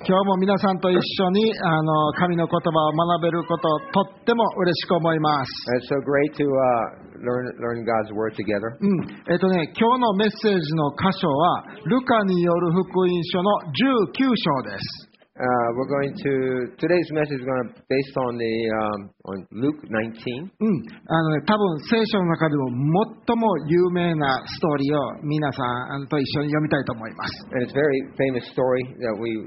今日も皆さんと一緒に神の言葉を学べること、とっても嬉しく思います。 It's so great to learn God's Word together. 今日のメッセージの箇所は、ルカによる福音書の19章です。 Today's message is going to be based on Luke 19. 多分聖書の中でも最も有名なストーリーを皆さんと一緒に読みたいと思います。 And it's a very famous story that we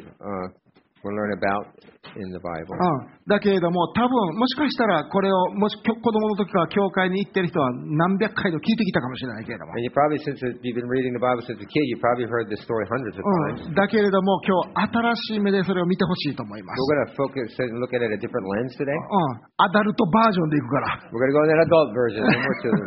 will learn about in the Bible. だけれども、多分もしかしたらこれをもし子供の時から教会に行っている人は何百回と聞いてきたかもしれないけれども。 And since you've been reading the Bible since a kid, you probably heard this story hundreds of times. だけれども、今日新しい目でそれを見てほしいと思います。 We're going to focus and look at it a different lens today. アダルトバージョンでいくから。 We're going to go in an adult version, no more children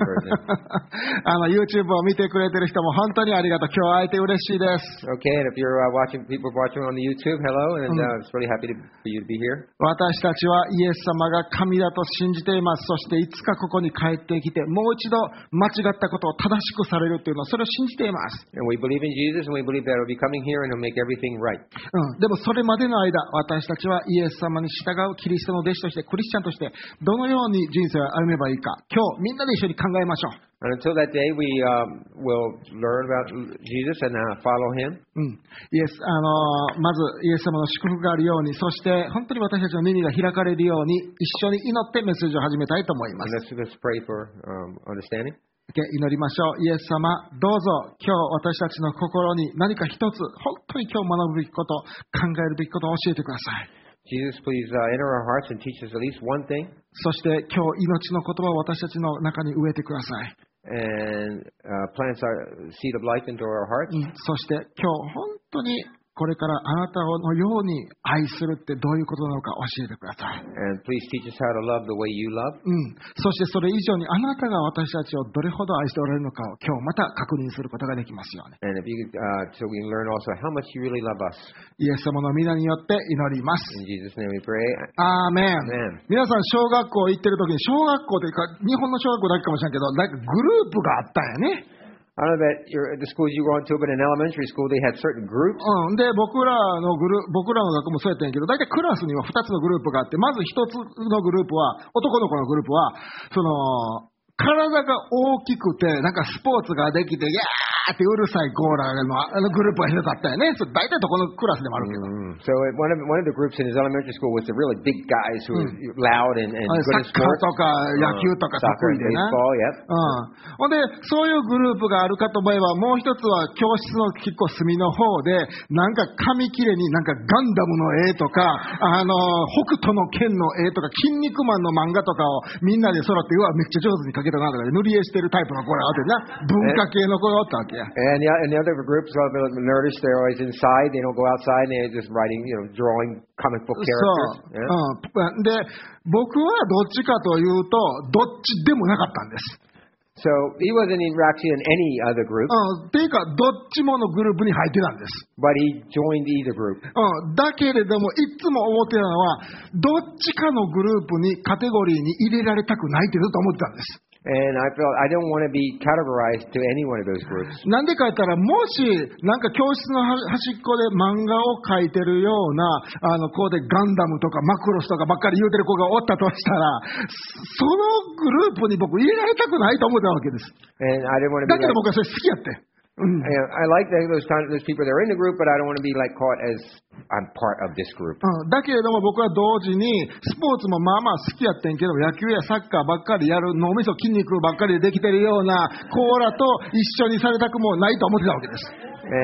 version. YouTube を見てくれている人も本当にありがとう。今日会えて嬉しいです。 Okay, and if you're people watching on the YouTube, hello, and it's really happy for you to be here. 私たちはイエス様が神だと信じています。そしていつかここに帰ってきて、もう一度間違ったことを正しくされるというのをそれを信じています。 And we believe in Jesus, and we believe that He'll be coming here and He'll make everything right. でもそれまでの間、私たちはイエス様に従うキリストの弟子として、クリスチャンとしてどのように人生を歩めばいいか、今日みんなで一緒に考えましょう。 And until that day, we will learn about Jesus and follow Him. まずイエス様の祝福があるように、そして本当に私たちの耳が開かれるように、一緒に祈ってメッセージを始めたいと思います。 Let's pray for understanding. 祈りましょう。イエス様、どうぞ今日私たちの心に何か一つ、本当に今日学ぶべきこと、考えるべきことを教えてください。 Jesus, please enter our hearts and teach us at least one thing. そして今日命の言葉を私たちの中に植えてください。 And plants our seed of life into our hearts. そして今日本当にこれからあなたのように愛するってどういうことなのか教えてください。 And please teach us how to love the way you love. そしてそれ以上にあなたが私たちをどれほど愛しておられるのかを今日また確認することができますように。 And if you so we can learn also how much you really love us. イエス様の皆によって祈ります。 In Jesus' name we pray. アーメン。皆さん小学校行ってる時に、小学校というか日本の小学校だけかもしれんけど、なんかグループがあったんやね。 I don't know that the schools you go to, but in elementary school they had certain groups. で、僕らの学校もそうやったんやけど、大体クラスには2つのグループがあって、まず1つのグループは、男の子のグループは、体が大きくて、なんかスポーツができて、いやーってうるさいコーラのグループが一つあったよね。それ大体どこのクラスでもあるけど。 So one of the groups in his elementary school was the really big guys who were loud and good in sports. サッカーとか野球とか得意でな。ほんで、そういうグループがあるかと思えば、もう一つは教室の結構隅の方で、なんか紙切れになんかガンダムの絵とか、北斗の剣の絵とか、筋肉マンの漫画とかをみんなで揃って、うわ、めっちゃ上手に描けたなとかで塗り絵してるタイプの子らがあってな、文化系の子がおったわけや。 And the other groups, well, they're nerdish. They're always inside. They don't go outside. And they're just writing, drawing comic book characters. で、僕はどっちかというと、どっちでもなかったんです。 So he wasn't actually in any other group. っていうか、どっちものグループに入ってたんです。 But he joined either group. だけれども、いつも思ってたのは、どっちかのグループにカテゴリーに入れられたくないってずっと思ってたんです。 And I felt I don't want to be categorized to any one of those groups. なんでか言ったら、もしなんか教室の端っこで漫画を描いてるようなこうでガンダムとかマクロスとかばっかり言うてる子がおったとしたら、そのグループに僕入れられたくないと思ったわけです。 And I didn't want to be だけど僕はそれ好きやって。 I like those people that are in the group, but I don't want to be like caught as I'm part of this group. だけれども僕は同時にスポーツもまあまあ好きやってんけど、野球やサッカーばっかりやる脳みそ筋肉ばっかりでできてるようなコーラと一緒にされたくもないと思ってたわけです。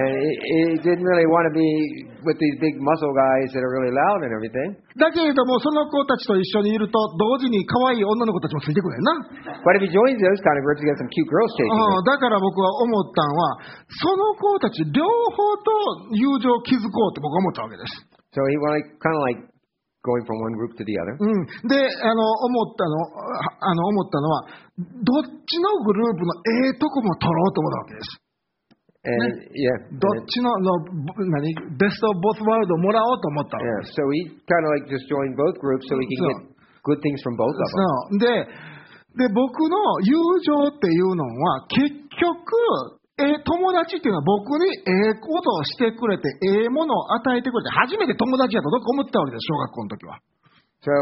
And he didn't really want to be with these big muscle guys that are really loud and everything. だけれどもその子たちと一緒にいると同時に可愛い女の子たちもついてくるんやな。 But if he joins those kind of groups, he gets some cute girls chasing him. だから僕は思ったのは、その子たち両方と友情を築こうって僕は思ったわけです。 So he wanted kind of like going from one group to the other. で、思ったのは、どっちのグループのとこも取ろうと思ったわけです。 And yeah, どっちのベストボスワールドをもらおうと思ったわけです。 So he kind of like just joined both groups so he can get good things from both of them. で、僕の友情っていうのは結局友達っていうのは僕にことをしてくれて、ものを与えてくれて、初めて友達だとどこ思ってたわけです、小学校の時は。 So,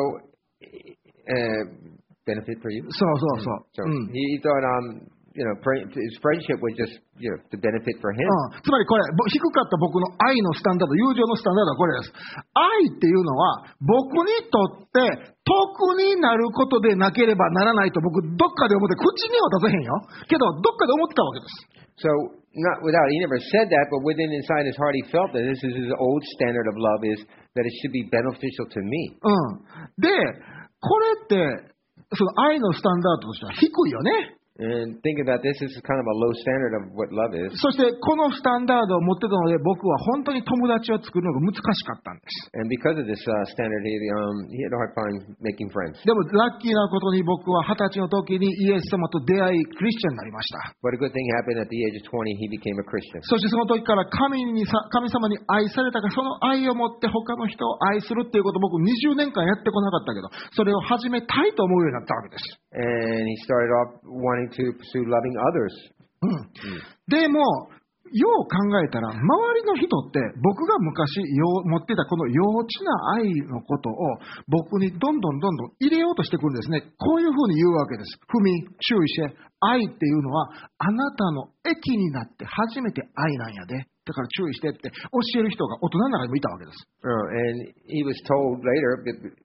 benefit for you? そうそうそう。 So, he thought, his friendship was just, to benefit for him. つまりこれ、低かった僕の愛のスタンダード、友情のスタンダードはこれです。愛っていうのは、僕にとって得になることでなければならないと僕、どっかで思って、口には出せへんよ。けど、どっかで思ってたわけです。 So, not without, he never said that, but within inside his heart, he felt that this is his old standard of love is that it should be beneficial to me. で、これって、その愛のスタンダードとしては低いよね。 And thinking about this, this is kind of a low standard of what love is. そしてこのスタンダードを持ってたので僕は本当に友達を作るのが難しかったんです。 And because of this standard, he had a hard time making friends. でもラッキーなことに僕は20歳の時にイエス様と出会いクリスチャンになりました。 But a good thing happened at the age of 20, he became a Christian. そしてその時から神様に愛されたからその愛を持って他の人を愛するっていうことを僕20年間やってこなかったけど、それを始めたいと思うようになったわけです。 And he started off wanting to pursue loving others. でもよう考えたら周りの人って僕が昔持ってたこの幼稚な愛のことを僕にどんどん入れようとしてくるんですね。こういうふうに言うわけです。注意して、愛っていうのはあなたの益になって初めて愛なんやで。だから注意してって教える人が大人の中にもいたわけです。 And he was told later,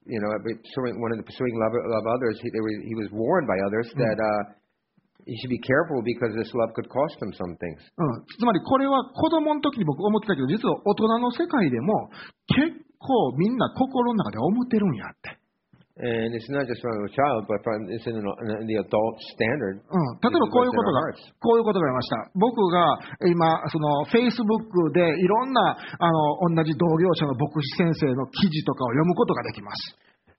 one of the pursuing love others, he was warned by others that you should be careful because this love could cost them some things. つまりこれは子供の時に僕思ってたけど、実は大人の世界でも結構みんな心の中で思ってるんやって。 And it's not just from a child, but it's in the adult standard. 例えばこういうことがありました。僕が今その Facebook でいろんな同じ同業者の牧師先生の記事とかを読むことができます。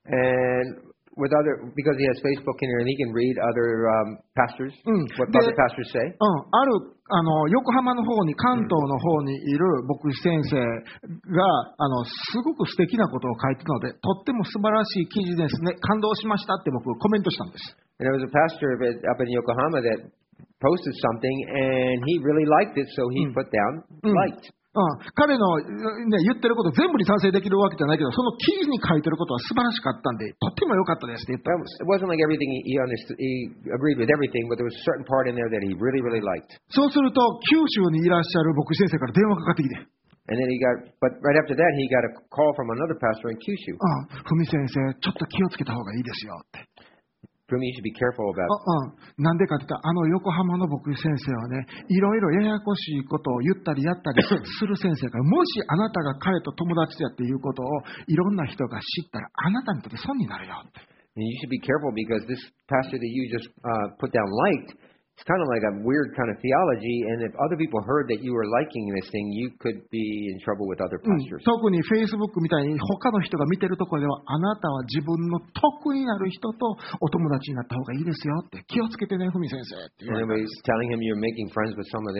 And because he has Facebook in here and he can read other pastors, what other pastors say. ある横浜の方に関東の方にいる牧師先生がすごく素敵なことを書いてたので、とっても素晴らしい記事ですね。感動しましたって僕コメントしたんです。 And there was a pastor up in Yokohama that posted something and he really liked it, so he put down liked. 彼の、言ってること全部に賛成できるわけじゃないけど、その記事に書いてることは素晴らしかったんで、とっても良かったですって言ったんです。 It wasn't like everything he understood, he agreed with everything, but there was a certain part in there that he really liked. そうすると、九州にいらっしゃる牧師先生から電話かかってきて。 And then but right after that, he got a call from another pastor in Kyushu. ふみ先生、ちょっと気をつけた方がいいですよって。 You should be careful about. なんでかって言ったら、横浜の牧師先生はね、いろいろややこしいことを言ったりやったりする先生から、もしあなたが彼と友達だっていうことをいろんな人が知ったら、あなたにとって損になるよって。 And you should be careful because this pastor that you just put down liked, it's kind of like a weird kind of theology, and if other people heard that you were liking this thing, you could be in trouble with other pastors. 特に Facebook みたいに他の人が見てるところでは、あなたは自分の得になる人とお友達になった方がいいですよって気をつけてね、ふみ先生って言われたんです。 Telling him you're making friends with someone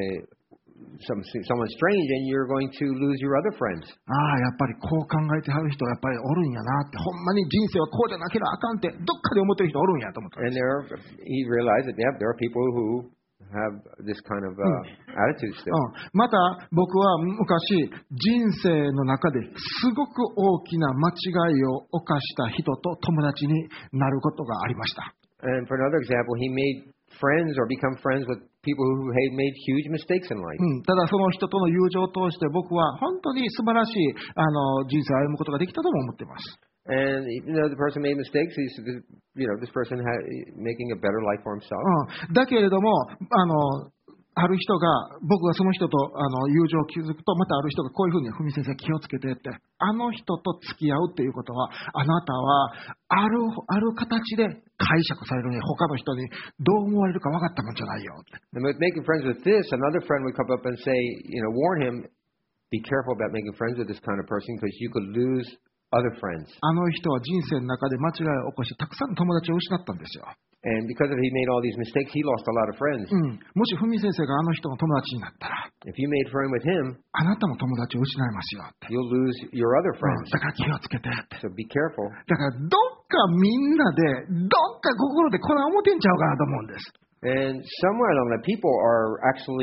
strange and you're going to lose your other friends. やっぱりこう考えてはる人はやっぱりおるんやなって、ほんまに人生はこうじゃなければあかんってどっかで思ってる人おるんやと思ったんです。 And he realized that there are people who have this kind of attitude still. また僕は昔人生の中ですごく大きな間違いを犯した人と友達になることがありました。 And for another example, he made friends or become friends with people who had made huge mistakes in life. ただその人との友情を通して僕は本当に素晴らしい人生を歩むことができたとも思っています。 And even though the person made mistakes, this person making a better life for himself. だけれどもある人が僕がその人と友情を築くと、またある人がこういうふうにふみ先生気をつけてって、あの人と付き合うっていうことはあなたはある形で解釈されるね、他の人にどう思われるか分かったもんじゃないよって。 Making friends with this, another friend would come up and say, warn him, be careful about making friends with this kind of person because you could lose other friends. あの人は人生の中で間違いを起こしてたくさんの友達を失ったんですよ。 And because he made all these mistakes, he lost a lot of friends. もしふみ先生があの人の友達になったら、 If you made friend with him, あなたも友達を失いますよって。 You'll lose your other friends. だから気をつけてって。 So be careful. だからどっかみんなでどっか心でこれ思ってんちゃうかなと思うんです。 And somewhere along that people are actually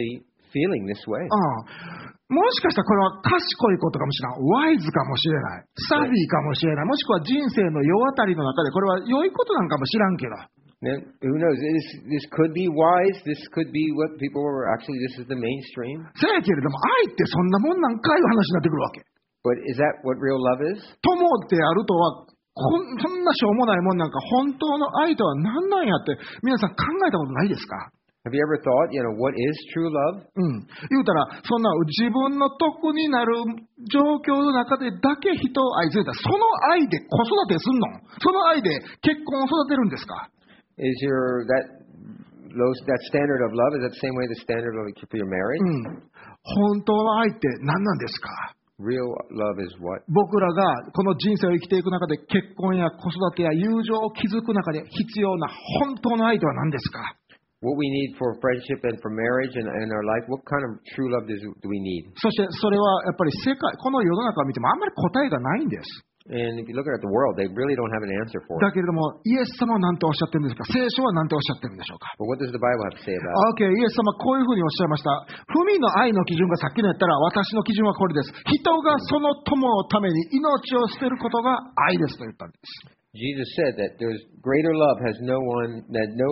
feeling this way. もしかしたらこれは賢いことかもしれない。ワイズかもしれない。サビーかもしれない。もしくは人生の世渡りの中でこれは良いことなんかもしらんけど。 Who knows? This could be wise. This could be what people were actually. This is the mainstream. せやけれども愛ってそんなもんなんかいう話になってくるわけ。 But is that what real love is? 友ってあるとはそんなしょうもないもんなんか本当の愛とは何なんやって皆さん考えたことないですか ？Have you ever thought, what is true love? 言うたら、そんな自分の得になる状況の中でだけ人を愛するんだ。その愛で子育てすんの？その愛で結婚を育てるんですか？ Is that standard of love, is that the same way the standard of for your marriage? 本当の愛って何なんですか？ Real love is what? 僕らがこの人生を生きていく中で結婚や子育てや友情を築く中で必要な本当の愛とは何ですか ？What we need for friendship and for marriage and our life, what kind of true love do we need? そしてそれはやっぱりこの世の中を見てもあんまり答えがないんです。 And if you look at the world, they really don't have an answer for it. だけれども、イエス様は何とおっしゃってるんですか？聖書は何とおっしゃってるんでしょうか？ But what does the Bible have to say about it? Okay, イエス様こういうふうにおっしゃいました。不憫の愛の基準がさっきのやったら、私の基準はこれです。人がその友のために命を捨てることが愛ですと言ったんです。 Jesus said that there's greater love has no one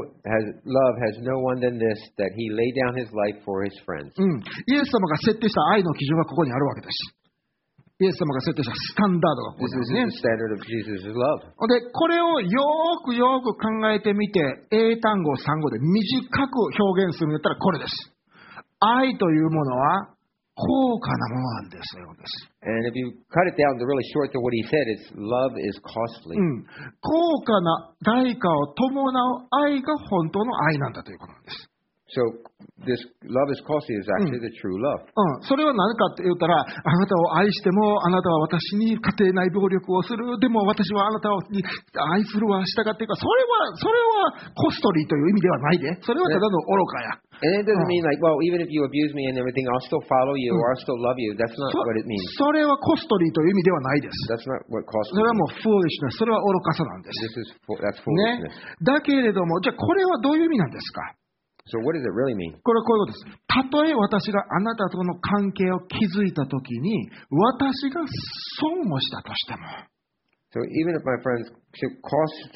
than this, that he laid down his life for his friends. イエス様が設定した愛の基準はここにあるわけです。イエス様が設定したスタンダードがここにあるね。 This is the standard of Jesus' love. で、これをよーく考えてみて、英単語、産語で短く表現するんだったらこれです。愛というものは高価なものなんですよ。 And if you cut it down to really short to what he said, it's love is costly. 高価な代価を伴う愛が本当の愛なんだということなんです。 So this love is costly is actually the true love. それは何かって言ったら、あなたを愛してもあなたは私に家庭内暴力をする。でも私はあなたに愛するは従っているから、それはコストリーという意味ではないで。それはただの愚かや。 And it doesn't mean like, well, even if you abuse me and everything, I'll still follow you or I'll still love you. That's not what it means. それはコストリーという意味ではないです。 That's not what costly. それはもう foolishness。それは愚かさなんです。 That's foolishness. だけれども、じゃあこれはどういう意味なんですか ？So what does it really mean? これはこういうことです。たとえ私があなたとの関係を築いたときに、私が損をしたとしても。 So even if my friends should cost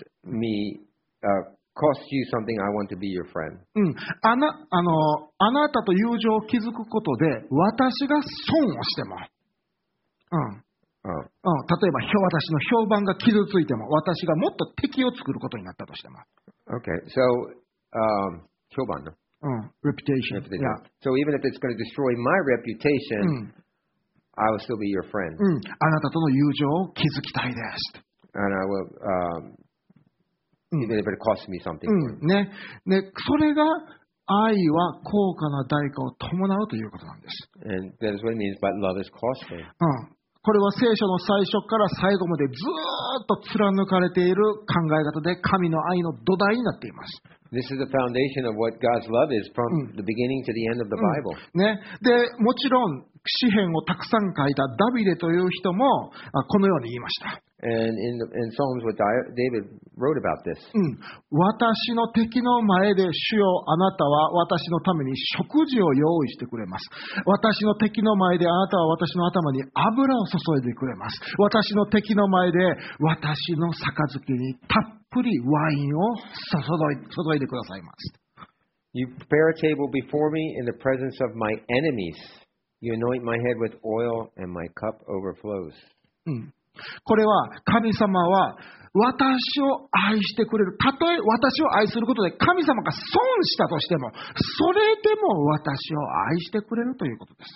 you something, I want to be your friend. あなたと友情を築くことで、私が損をしても。例えば私の評判が傷ついても、私がもっと敵を作ることになったとしても。 Okay, so評判の reputation. Yeah. So even if it's going to destroy my reputation, I will still be your friend. あなたとの友情を築きたいです。 And I will, even if it costs me something. ね、それが愛は高価な代価を伴うということなんです。 And that is what it means by love is costly. これは聖書の最初から最後までずっと貫かれている考え方で神の愛の土台になっています。 This is the foundation of what God's love is from the beginning to the end of the Bible. で、もちろん詩篇をたくさん書いたダビデという人もこのように言いました。 And in Psalms, what David wrote about this. 私の敵の前で主よあなたは私のために食事を用意してくれます。私の敵の前であなたは私の頭に油を注いでくれます。私の敵の前で私の杯にたっぷりワインを注いでくださいます。 You prepare a table before me in the presence of my enemies. You anoint my head with oil and my cup overflows. これは神様は私を愛してくれる。たとえ私を愛することで神様が損したとしても、それでも私を愛してくれるということです。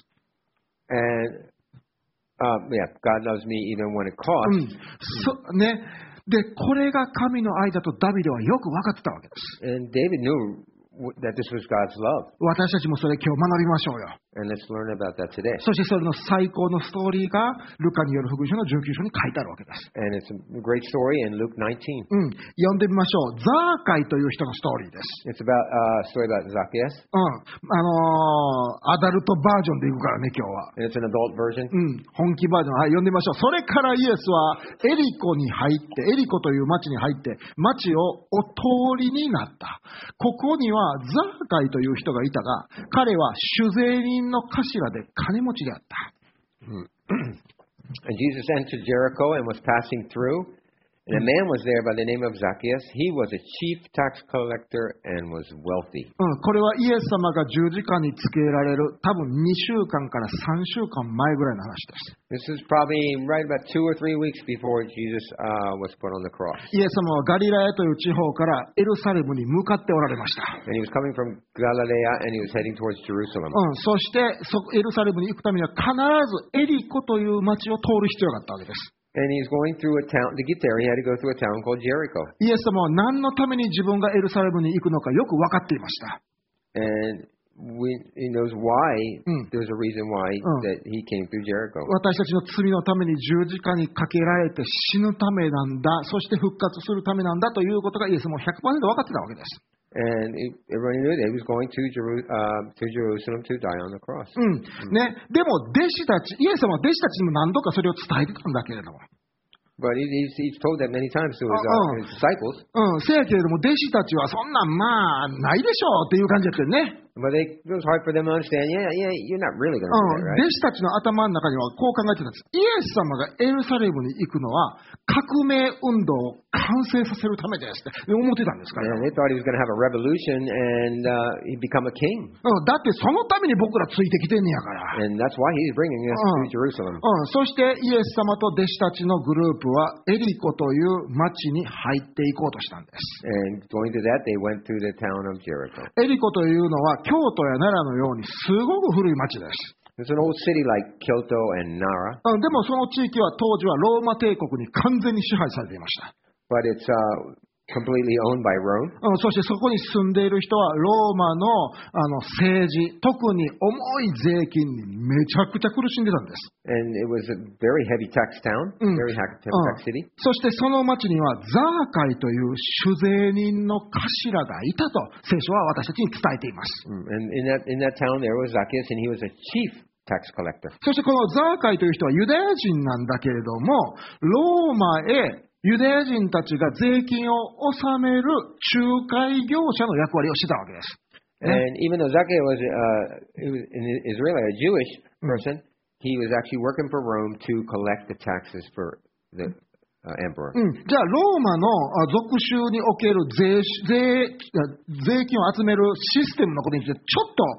And yeah, God loves me even when it costs. で、これが神の愛だとダビデはよく分かってたわけです。 And David knew that this was God's love. 私たちもそれ今日学びましょうよ。 And let's learn about that today. そしてそれの最高のストーリーがルカによる福音書の19章に書いてあるわけです。 And it's a great story in Luke 19. 読んでみましょう。ザーカイという人のストーリーです。 It's about a story about Zacchaeus. アダルトバージョンでいくからね、今日は。 And it's an adult version. 本気バージョン。はい、読んでみましょう。それからイエスはエリコに入って、エリコという町に入って、町をお通りになった。ここにはザーカイという人がいたが、彼は酒税人の頭で金持ちであった。 And Jesus entered Jericho and was passing through. And a man was there by the name of Zacchaeus. He was a chief tax collector and was wealthy. これはイエス様が十字架につけられる多分2週間から3週間前ぐらいの話です。 This is probably right about 2 or 3 weeks before Jesus was put on the cross. イエス様はガリラヤという地方からエルサレムに向かっておられました。 And he was coming from Galilee and he was heading towards Jerusalem. そしてエルサレムに行くためには必ずエリコという町を通る必要があったわけです。 And he's going through a town. To get there, he had to go through a town called Jericho. イエス様は何のために自分がエルサレムに行くのかよく分かっていました。 And he knows why. There's a reason why that he came through Jericho. 私たちの罪のために十字架にかけられて死ぬためなんだ。そして復活するためなんだということがイエスも 100% 分かってたわけです。 And everybody knew that he was going to Jerusalem to die on the cross. ね、でも弟子たち、イエス様は弟子たちにも何度かそれを伝えてたんだけれども。 But he's told that many times to his disciples. せやけれども弟子たちはそんなんまあないでしょうっていう感じだったよね。 But it was hard for them to understand. Yeah, you're not really going to do that, right? 弟子たちの頭の中にはこう考えてたんです。イエス様がエルサレムに行くのは革命運動を完成させるためですって思ってたんですから。 They thought he was going to have a revolution and he'd become a king. だってそのために僕らついてきてんねやから。 And that's why he's bringing us to Jerusalem. そしてイエス様と弟子たちのグループはエリコという町に入っていこうとしたんです。 And going to that, they went through the town of Jericho. エリコというのは京都や奈良のようにすごく古い町です。 It's an old city like Kyoto and Nara. でもその地域は当時はローマ帝国に完全に支配されていました。 But it's completely owned by Rome. そしてそこに住んでいる人はローマの政治、特に重い税金にめちゃくちゃ苦しんでたんです。 And it was a very heavy tax town, very heavy tax city. そしてその町にはザーカイという酒税人の頭がいたと聖書は私たちに伝えています。 And in that town there was Zacchaeus, and he was a chief tax collector. そしてこのザーカイという人はユダヤ人なんだけれども、ローマへユダヤ人たちが税金を納める仲介業者の役割をしてたわけです。 And even though Zacchaeus was an Israeli, a Jewish person, he was actually working for Rome to collect the taxes for the emperor. じゃあローマの属州における税金を集めるシステムのことについてちょっと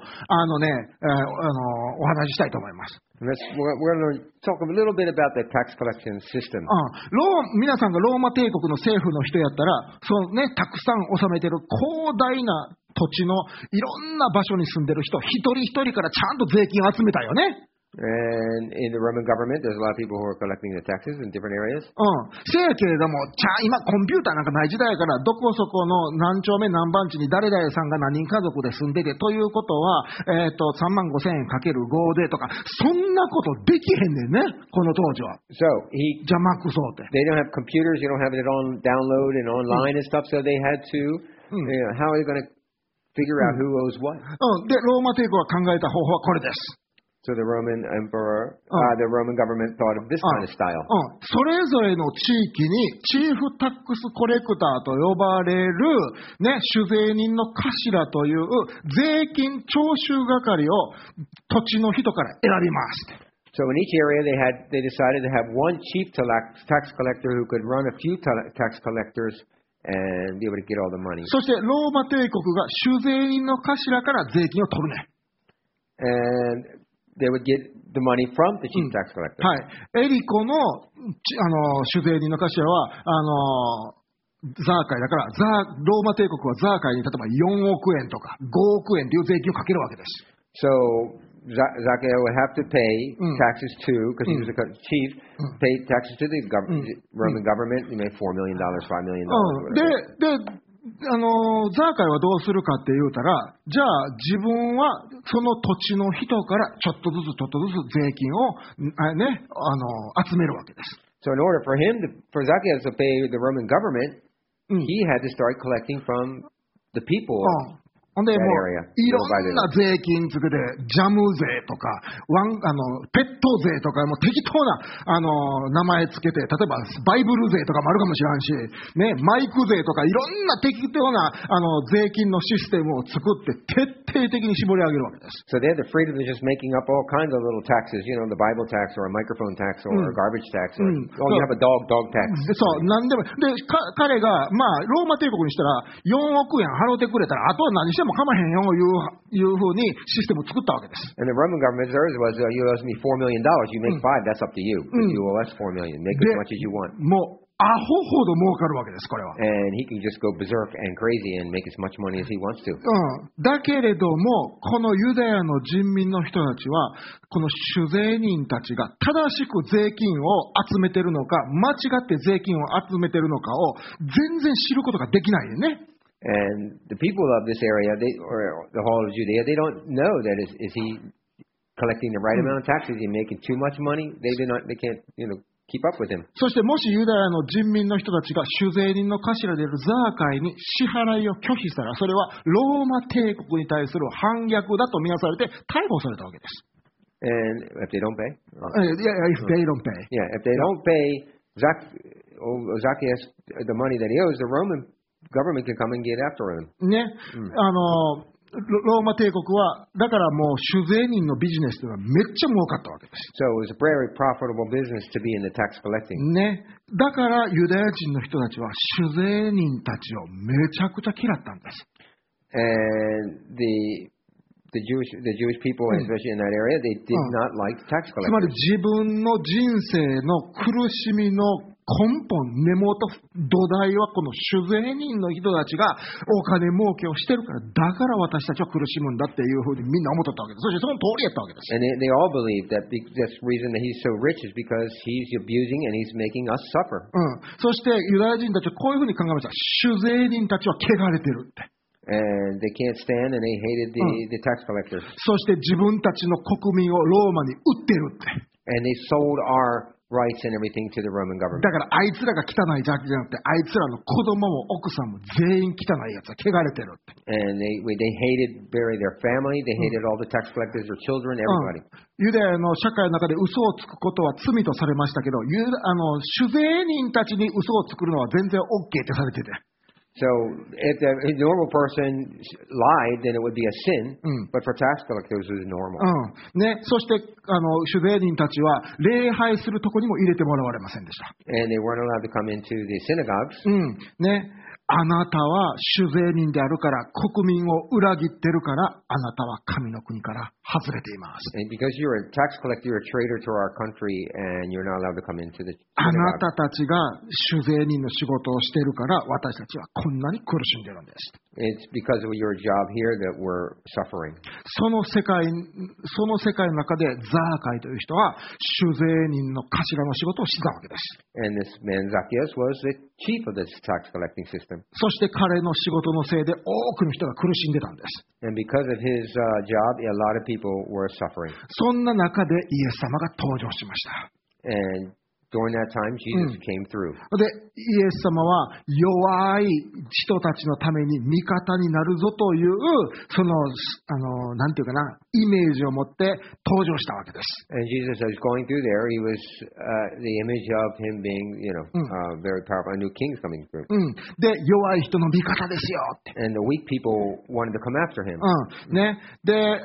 お話ししたいと思います。 We're going to talk a little bit about the tax collection system. 皆さんがローマ帝国の政府の人やったら、たくさん納めてる広大な土地のいろんな場所に住んでる人、一人一人からちゃんと税金を集めたよね。 And in the Roman government, there's a lot of people who are collecting the taxes in different areas. せやけれども、今コンピューターなんかない時代やから、どこそこの何丁目何番地に誰々さんが何人家族で住んでて、ということは、35,000円かける5でとか、そんなことできへんねんね、この当時は。 So, じゃあマックスをって。 They don't have computers, you don't have it on download and online and stuff, so they had to, how are they going to figure out who owes what? で、ローマ帝国が考えた方法はこれです。 So the Roman emperor, the Roman government thought of this kind of style. それぞれの地域にチーフタックスコレクターと呼ばれる、酒税人の頭という税金徴収係を土地の人から選びます。 So in each area they decided to have one chief tax collector who could run a few tax collectors and be able to get all the money. そしてローマ帝国が酒税人の頭から税金を取るね。 And they would get the money from the chief tax collector. エリコの酒税人の頭はザーカイだからローマ帝国はザーカイに例えば4億円とか5億円という税金をかけるわけです。 So Zacchaeus would have to pay taxes to, because he was a chief, pay taxes to the Roman government. He made $4 million, $5 million. でザーカイはどうするかって言うたら、じゃあ自分はその土地の人からちょっとずつ税金を集めるわけです。 So in order for Zacchaeus to pay the Roman government, he had to start collecting from the people. ほんで、も that う、 area. いろ Little by んな little. 税金つけて、ジャム税とか、ペット税とか、もう適当な、名前つけて、例えば、バイブル税とかもあるかもしれんし、ね、マイク税とか、いろんな適当な、税金のシステムを作って、徹底的に絞り上げるわけです。 So they had the freedom of just making up all kinds of little taxes, the Bible tax or a microphone tax or a garbage tax. Or, oh, you have a dog tax. そう、なんでも。で、彼が、まあ、ローマ帝国にしたら、4億円払ってくれたら、あとは何しても構わへんよ、いうふうにシステムを作ったわけです。 And the Roman government, theirs was, you owe me $4 million. You make $5, that's up to you. But you owe us $4 million. Make as much as you want. もう、アホほど儲かるわけです、これは。 And he can just go berserk and crazy and make as much money as he wants to. だけれども、このユダヤの人民の人たちは、この主税人たちが正しく税金を集めてるのか、間違って税金を集めてるのかを全然知ることができないよね。 And the people of this area, or the whole of Judea, they don't know that is he collecting the right amount of taxes? Is he making too much money? They can't, keep up with him. そしてもしユダヤの人民の人たちが主税人の頭であるザーカイに支払いを拒否したら、それはローマ帝国に対する反逆だとみなされて逮捕されたわけです。 And if they don't pay? Yeah, if they don't pay. Yeah, if they don't pay Zacchaeus the money that he owes, the Roman government can come and get after him. ね、ローマ帝国は、だからもう主税人のビジネスというのはめっちゃ儲かったわけです。 So it was a very profitable business to be in the tax collecting. ね、だからユダヤ人の人たちは主税人たちをめちゃくちゃ嫌ったんです。 And the Jewish people, especially in that area, they did not like tax collectors. つまり自分の人生の苦しみの根本、根元、土台はこの主税人の人たちがお金儲けをしてるから、だから私たちは苦しむんだっていうふうにみんな思っとったわけです。そしてその通りやったわけです。 And they all believe that the reason that he's so rich is because he's abusing and he's making us suffer. そしてユダヤ人たちはこういうふうに考えました。主税人たちは汚れてるって。 And they can't stand and they hated the tax collectors. そして自分たちの国民をローマに売ってるって。 And they sold our rights and everything to the Roman government. だからあいつらが汚いだけじゃなくて、あいつらの子供も奥さんも全員汚いやつは汚れてるって。 And they hated their family, they hated all the tax collectors, their children, everybody. ユダヤの社会の中で嘘をつくことは罪とされましたけど、主税人たちに嘘をつくのは全然 OK ってされてて。 So if a normal person lied, then it would be a sin. But for tax collectors, it was normal. ね、そして主税人たちは礼拝するとこにも入れてもらわれませんでした。 And they weren't allowed to come into the synagogues. ね、あなたは主税人であるから、国民を裏切ってるから、あなたは神の国から外れています。 And because you're a tax collector, you're a traitor to our country, and you're not allowed to come into the synagogue. あなたたちが主税人の仕事をしているから、私たちはこんなに苦しんでるんです。 It's because of your job here that we're suffering. その世界の中でザーカイという人は主税人の頭の仕事をしてたわけです。 And this man Zacchaeus was the chief of this tax collecting system. そして彼の仕事のせいで多くの人が苦しんでたんです。 And because of his job, a lot of people were suffering. そんな中でイエス様が登場しました。 And during that time, Jesus came through. で、イエス様は弱い人たちのために味方になるぞという、なんていうかな、イメージを持って登場したわけです。 And Jesus, as going through there, he was the image of him being, very powerful. A new king's coming through. で、弱い人の味方ですよって。 And the weak people wanted to come after him. ね。で、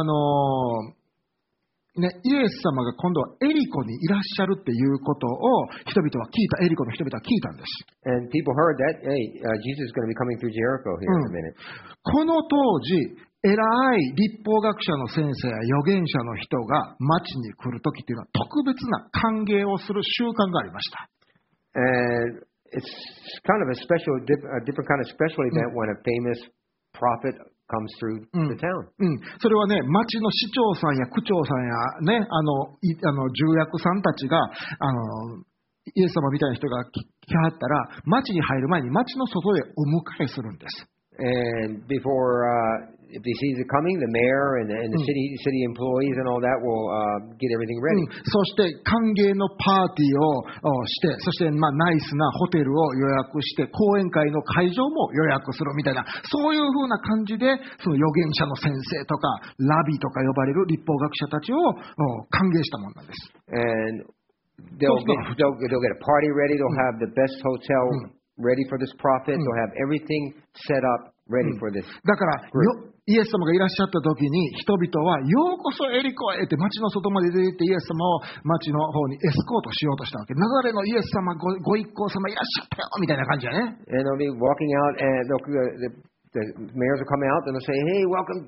イエス様が今度はエリコにいらっしゃるっていうことを人々は聞いた、エリコの人々は聞いたんです。 And people heard that, hey, Jesus is going to be coming through Jericho here in a minute. この当時、偉い立法学者の先生や預言者の人が町に来るときっていうのは特別な歓迎をする習慣がありました。 And it's kind of a different kind of special event when a famous prophet comes through the town. それはね、町の市長さんや区長さんやね、重役さんたちがイエス様みたいな人が来はったら、町に入る前に町の外でお迎えするんです。 And before, if he sees it coming, the mayor and the city employees and all that will get everything ready. そして歓迎のパーティーをして、そしてナイスなホテルを予約して、講演会の会場も予約するみたいな、そういう風な感じで、その預言者の先生とかラビとか呼ばれる立法学者たちを歓迎したものなんです。 And they'll get a party ready. They'll have the best hotel ready for this prophet. They'll have everything set up ready for this. だからイエス様がいらっしゃった時に人々はようこそエリコへって町の外まで出て行ってイエス様を町の方にエスコートしようとしたわけ。ナザレのイエス様 ご一行様いらっしゃったよみたいな感じやね。 And they'll be walking out and the mayors will come out and they'll say, "Hey, welcome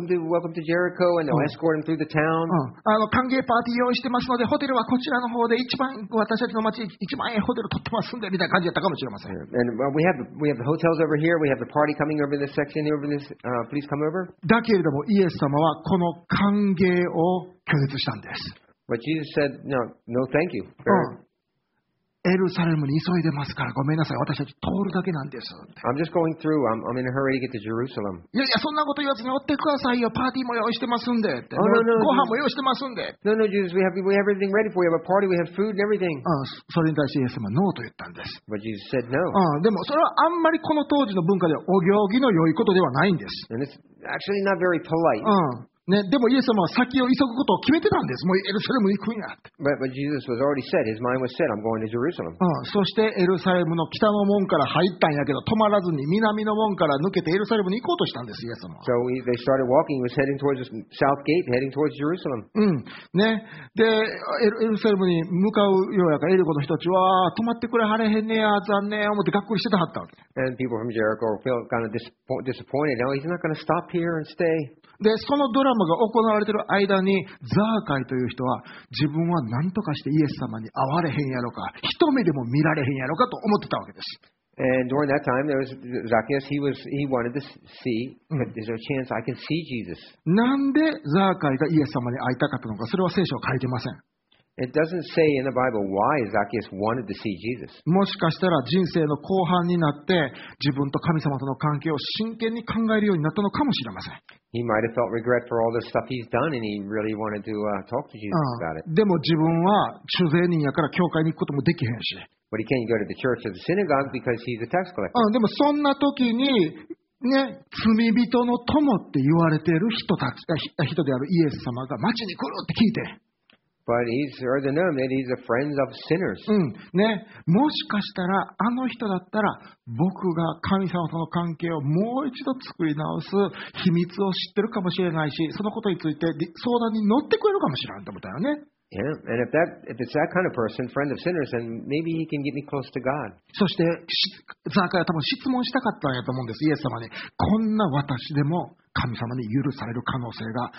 to Jericho," and they'll escort him through the town. 歓迎パーティー用意してますので、ホテルはこちらの方で一番私たちの町一番いいホテル取ってますんでみたいな感じだったかもしれません。 And we have the hotels over here. We have the party coming over in this section over this. Please come over. だけれどもイエス様はこの歓迎を拒絶したんです。 But Jesus said, "No, thank you." エルサレムに急いでますからごめんなさい、私たち通るだけなんです。 I'm just going through. I'm in a hurry to get to Jerusalem. いやいや、そんなこと言わずに追ってくださいよ。パーティーも用意してますんで。ご飯も用意してますんで。 No, Jesus, we have everything ready for you. We have a party. We have food and everything. それに対してイエス様はノーと言ったんです。 But Jesus said no. でもそれはあんまりこの当時の文化ではお行儀の良いことではないんです。 And it's actually not very polite. ね、でもイエス様は先を急ぐことを決めてたんです。もうエルサレムに行くんやって。 But Jesus was already set. His mind was set. I'm going to Jerusalem. そしてエルサレムの北の門から入ったんやけど止まらずに南の門から抜けてエルサレムに行こうとしたんです。イエス様は。 So they started walking. He was heading towards the south gate, heading towards Jerusalem. ね、でエルサレムに向かうようやからエリコの人たちは止まってくれはれへんねや残念思ってがっくりしてたはったわけ。 And people from Jericho felt kind of disappointed. No, he's not going to stop here and stay. でそのドラマが行われている間にザーカイという人は自分は何とかしてイエス様に会われへんやろか一目でも見られへんやろかと思ってたわけです。 And during that time, there was Zacchaeus. He wanted to see. Is there a chance I can see Jesus? なんでザーカイがイエス様に会いたかったのか、それは聖書は書いてません。 It doesn't say in the Bible why Zacchaeus wanted to see Jesus. もしかしたら人生の後半になって自分と神様との関係を真剣に考えるようになったのかもしれません。 He might have felt regret for all the stuff he's done, and he really wanted to talk to Jesus about it. でも自分は主税人やから教会に行くこともできへんし。 But he can't go to the church or the synagogue because he's a tax collector. でもそんな時にね、罪人の友って言われている人であるイエス様が町に来るって聞いて。 But he's heard the name that he's a friend of sinners. ね、もしかしたらあの人だったら僕が神様との関係をもう一度作り直す秘密を知ってるかもしれないし、そのことについて相談に乗ってくれるかもしれないと思ったよね。 Yeah, and if it's that kind of person, friend of sinners, then maybe he can get me close to God. そしてザーカイは多分質問したかったんやと思うんです。イエス様にこんな私でも神様に許される可能性が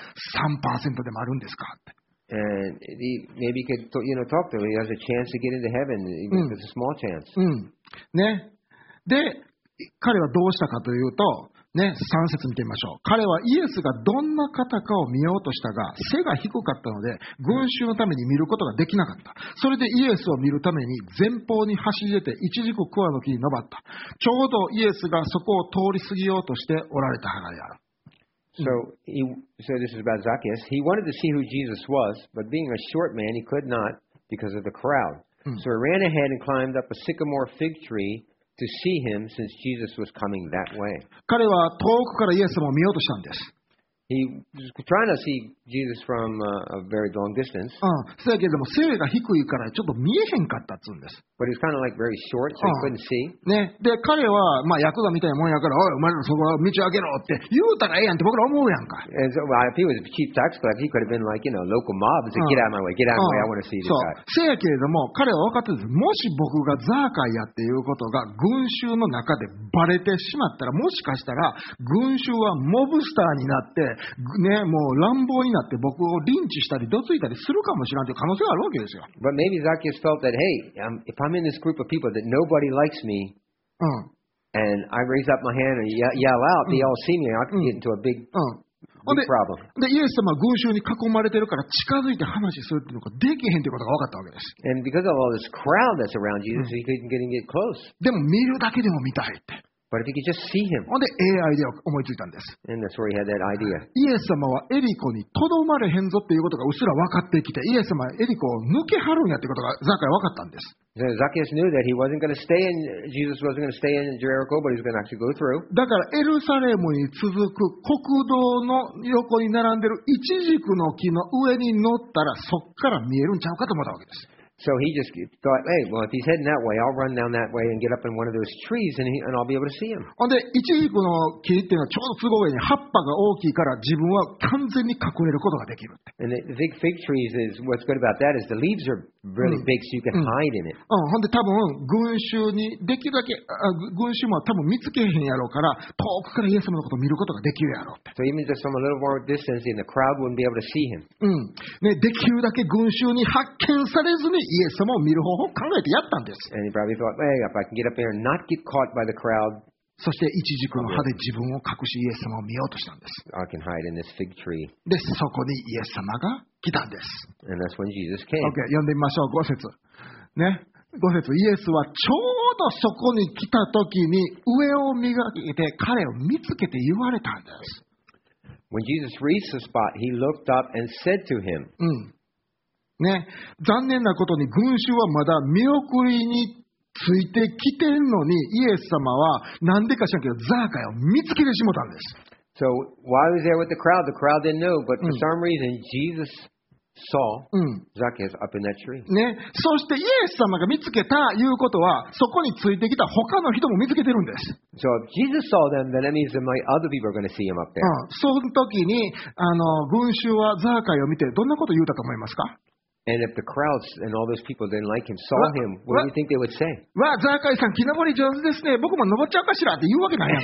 3% でもあるんですかって。 And maybe he could, talk to him. He has a chance to get into heaven. It's a small chance. ね。で、彼はどうしたかというと、ね、3節見てみましょう。彼はイエスがどんな方かを見ようとしたが、背が低かったので、群衆のために見ることができなかった。それでイエスを見るために前方に走り出て、一軸桑の木に登った。ちょうどイエスがそこを通り過ぎようとしておられたからである。 So this is about Zacchaeus. He wanted to see who Jesus was, but being a short man, he could not because of the crowd. So he ran ahead and climbed up a sycamore fig tree to see him, since Jesus was coming that way. 彼は遠くからイエス様を見ようとしたんです。 He was trying to see Jesus from a very long distance. そうやけれども背が低いからちょっと見えへんかったっつうんです。 But he was kind of like very short, so he couldn't see. ね、で彼はヤクザみたいなもんやから、おいお前らそこは道開けろって言うたらええやんって僕ら思うやんか。 And so, if he was a chief tax collector, he could have been like, local mob and said, get out of my way, get out of my way, I want to see this guy. せやけれども彼は分かってるんです。もし僕がザーカイやっていうことが群衆の中でバレてしまったら、もしかしたら群衆はモブスターになってね、もう乱暴になって僕をリンチしたりどついたりするかもしれないという可能性があるわけですよ。 But maybe Zacchaeus felt that, hey, if I'm in this group of people that nobody likes me, and I raise up my hand and yell out, they all see me, I can get into a big problem. でイエス様は群衆に囲まれてるから近づいて話するっていうのができへんということが分かったわけです。 And because of all this crowd that's around Jesus, he couldn't get close. でも見るだけでも見たいって。 But if he could just see him. ほんで、アイデアを思いついたんです。 And that's where he had that idea. イエス様はエリコにとどまれへんぞっていうことがうっすら分かってきて、イエス様はエリコを抜けはるんやってことがザカイ分かったんです。 So Zacchaeus knew that he wasn't going to stay in, Jesus wasn't going to stay in Jericho, but he was going to actually go through. だからエルサレムに続く国道の横に並んでるイチジクの木の上に乗ったらそっから見えるんちゃうかと思ったわけです。 So he just thought, hey, well, if he's heading that way, I'll run down that way and get up in one of those trees, and I'll be able to see him. ほんで、イチジクの木っていうのはちょうど都合上に葉っぱが大きいから自分は完全に隠れることができるって。 And the big fig trees is what's good about that is the leaves are really big, so you can hide in it. ほんで多分群衆にできるだけ群衆も多分見つけへんやろうから遠くからイエス様のことを見ることができるやろうって。 So even just from a little more distance, and the crowd wouldn't be able to see him. ね、できるだけ群衆に発見されずにイエス様を見る方法を考えてやったんです。 And he probably thought, hey, if I can get up there and not get caught by the crowd. そしてイチジクの葉で自分を隠しイエス様を見ようとしたんです。 I can hide in this fig tree. で、そこにイエス様が来たんです。 And that's when Jesus came. OK、読んでみましょう、5節。ね。5節、イエスはちょうどそこに来た時に上を磨いて彼を見つけて言われたんです。 When Jesus reached the spot, he looked up and said to him. ね、残念なことに群衆はまだ見送りについてきてんのにイエス様はなんでか知らんけどザーカイを見つけてしもたんです。 So while he was there with the crowd didn't know, but for some reason Jesus saw Zacchaeus up in that tree. ね、そしてイエス様が見つけたいうことはそこについてきた他の人も見つけてるんです。 So if Jesus saw them, then that means that other people are going to see him up there. その時に群衆はザーカイを見てどんなこと言うたと思いますか ？And if the crowds and all those people didn't like him, saw him, what do you think they would say? わ、ザーカイさん、木登り上手ですね。僕も登っちゃうかしらって言うわけないやん。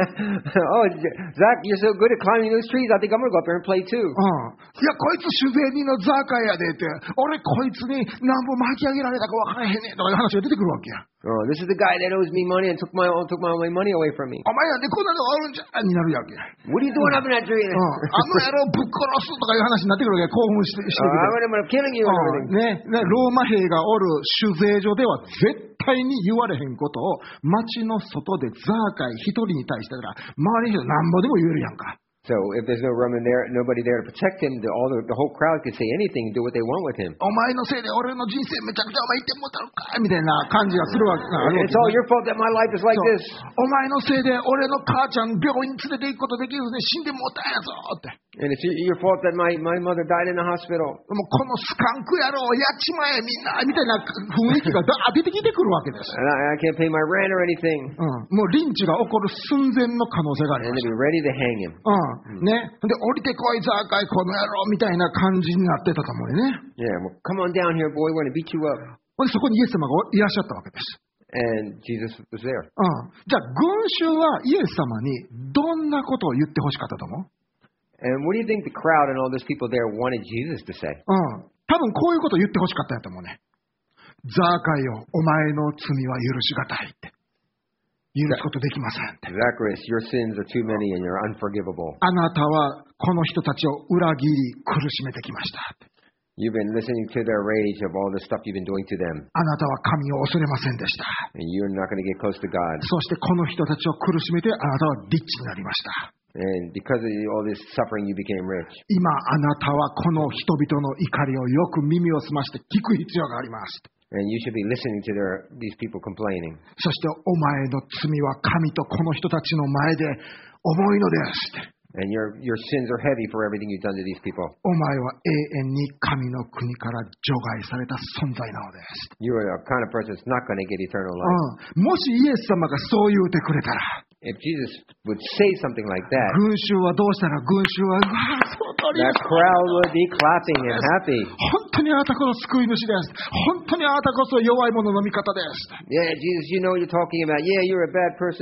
Oh, Zach, you're so good at climbing those trees. I think I'm going to go up there and play too. いや、こいつ酒税人のザーカイやでって、俺こいつに何本巻き上げられたか分からへんねんとかいう話が出てくるわけや。 Oh, this is the guy that owes me money and took my money away from me. お前なんでこんなのがあるんじゃになるわけ。 What are you doing up in that tree? あの野郎ぶっ殺すとかいう話になってくるわけ。興奮してきて。 I'm killing you. ね、ローマ兵がおる酒税所では絶対に言われへんことを街の外でザーカイ一人に対してたら周りの人なんぼでも言えるやんか。 So if there's no Roman there, nobody there to protect him, the whole crowd could say anything and do what they want with him. お前のせいで俺の人生めちゃくちゃお前言ってもうたのかみたいな感じがするわけ。 It's all your fault that my life is like this. お前のせいで俺の母ちゃん病院に連れて行くことできるね死んでもうたんやぞって。 And it's your fault that my mother died in the hospital. もうこのスカンク野郎やっちまえみんなみたいな雰囲気が出てきてくるわけです。 And I can't pay my rent or anything. もうリンチが起こる寸前の可能性があります。 And they'd be ready to hang him. ね。で降りてこいザーカイこの野郎みたいな感じになってたと思うよね。 Yeah, well, come on down here, boy. We're going to beat you up. そこにイエス様がいらっしゃったわけです。 And Jesus was there. じゃあ群衆はイエス様にどんなことを言ってほしかったと思う？ And what do you think the crowd and all those people there wanted Jesus to say? 多分こういうことを言ってほしかったんやと思うね。ザーカイよ、お前の罪は許しがたいって。許すことできませんって。 Zacchaeus, your sins are too many and you're unforgivable. あなたはこの人たちを裏切り苦しめてきました。 You've been listening to their rage of all the stuff you've been doing to them. あなたは神を恐れませんでした。 And you're not going to get close to God. そしてこの人たちを苦しめてあなたはリッチになりました。 And because of all this suffering, you became rich. 今あなたはこの人々の怒りをよく耳を澄まして聞く必要があります。 And you should be listening to these people complaining. そしてお前の罪は神とこの人たちの前で重いのです。 And your sins are heavy for everything you've done to these people. お前は永遠に神の国から除外された存在なのです。 You are the kind of person that's not going to get eternal life. もしイエス様がそう言うてくれたら、 If Jesus would say something like that, 群衆はどうしたら群衆はその通りです。 That crowd would be clapping and happy. 本当にあなたこそ救い主です。本当にあなたこそ弱い者の味方です。 Yeah, Jesus, you know what you're talking about. Yeah, you're a bad person,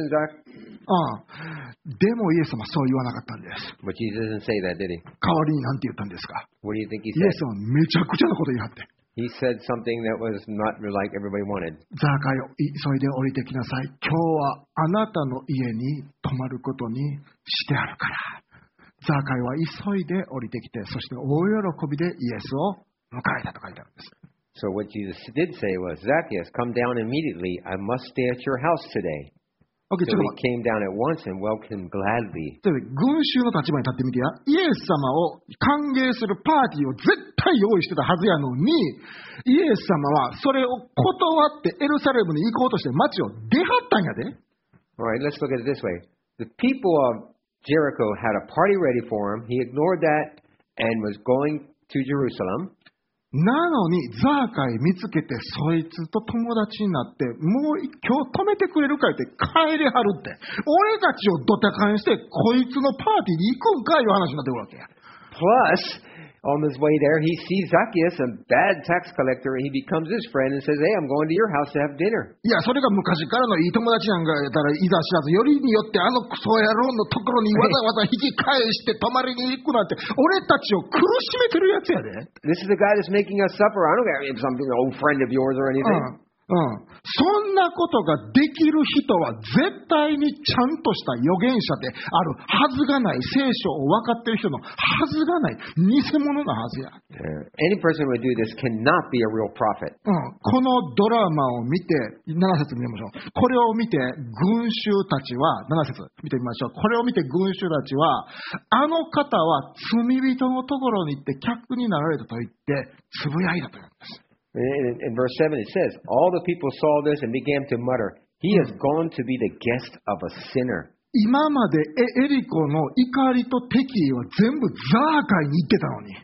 Zach. でもイエス様はそう言わなかったんです。 But Jesus didn't say that, did he? 代わりに何て言ったんですか？ What do you think he イエ said? ス様はめちゃくちゃなこと言いはって。 He said something that was not like everybody wanted. ザーカイよ、急いで降りてきなさい。今日はあなたの家に泊まることにしてあるから。ザーカイは急いで降りてきて、そして大喜びでイエスを迎えたと書いてあるんです。 So what Jesus did say was, Zacchaeus, come down immediately. I must stay at your house today. Okay, So he came down at once and welcomed him gladly. 群衆の立場に立ってみてや、イエス様を歓迎するパーティーを絶対用意してたはずやのに、イエス様はそれを断ってエルサレムに行こうとして街を出はったんやで。 All right, let's look at it this way. The people of Jericho had a party ready for him. He ignored that and was going to Jerusalem. なのに、ザーカイ見つけて、そいつと友達になって、もう今日止めてくれるかいって帰りはるって。俺たちをドタカンして、こいつのパーティーに行くんかいう話になってくるわけや。 Plus, on his way there, he sees Zacchaeus, a bad tax collector, and he becomes his friend and says, hey, I'm going to your house to have dinner. いや、それが昔からのいい友達なんかやったら、いざ知らず、よりによってあのクソ野郎のところにわざわざ引き返して泊まりに行くなんて、俺たちを苦しめてるやつやで。 This is the guy that's making us supper. I don't care if some old friend of yours or anything. そんなことができる人は絶対にちゃんとした預言者であるはずがない。聖書を分かってる人のはずがない。偽物のはずや。 Any person who would do this cannot be a real prophet. このドラマを見て、7節見ましょう。これを見て群衆たちは、7節見てみましょう。これを見て群衆たちは、あの方は罪人のところに行って客になられたと言ってつぶやいたというんです。 In verse 7 it says, all the people saw this and began to mutter, he has gone to be the guest of a sinner. 今までエリコの怒りと敵意は全部ザーカイに行ってたのに。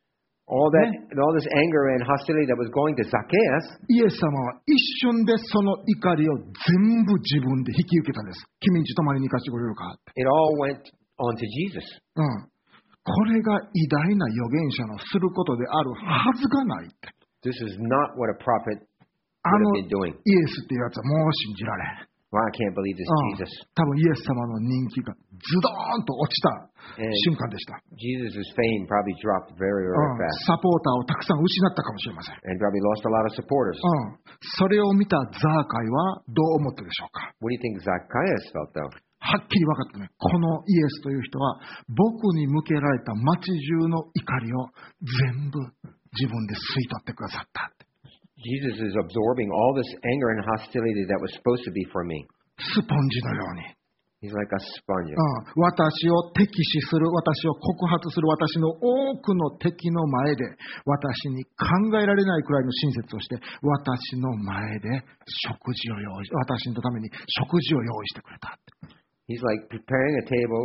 All this anger and hostility that was going to Zacchaeus, イエス様は一瞬でその怒りを全部自分で引き受けたんです。君んち泊まりに行かせてくれるかって。 it all went on to Jesus. これが偉大な預言者のすることであるはずがないって。 This is not what a prophet would あ have の been doing. イエスっていうやつはもう信じられん。 Well, I can't believe this Jesus. 多分イエス様の人気がズドーンと落ちた瞬間でした。 Jesus' fame probably dropped very, very fast. サポーターをたくさん失ったかもしれません。 And probably lost a lot of supporters. それを見たザーカイはどう思ったでしょうか。 What do you think Zacchaeus felt, though? はっきり分かったね。このイエスという人は僕に向けられた町中の怒りを全部自分で吸い取ってくださった。 Jesus is absorbing all this anger and hostility that was supposed to be for me. スポンジのように。 He's like a sponge. 私を敵視する、私を告発する私の多くの敵の前で、私に考えられないくらいの親切をして、私の前で食事を用意し、私のために食事を用意してくれた。 He's like preparing a table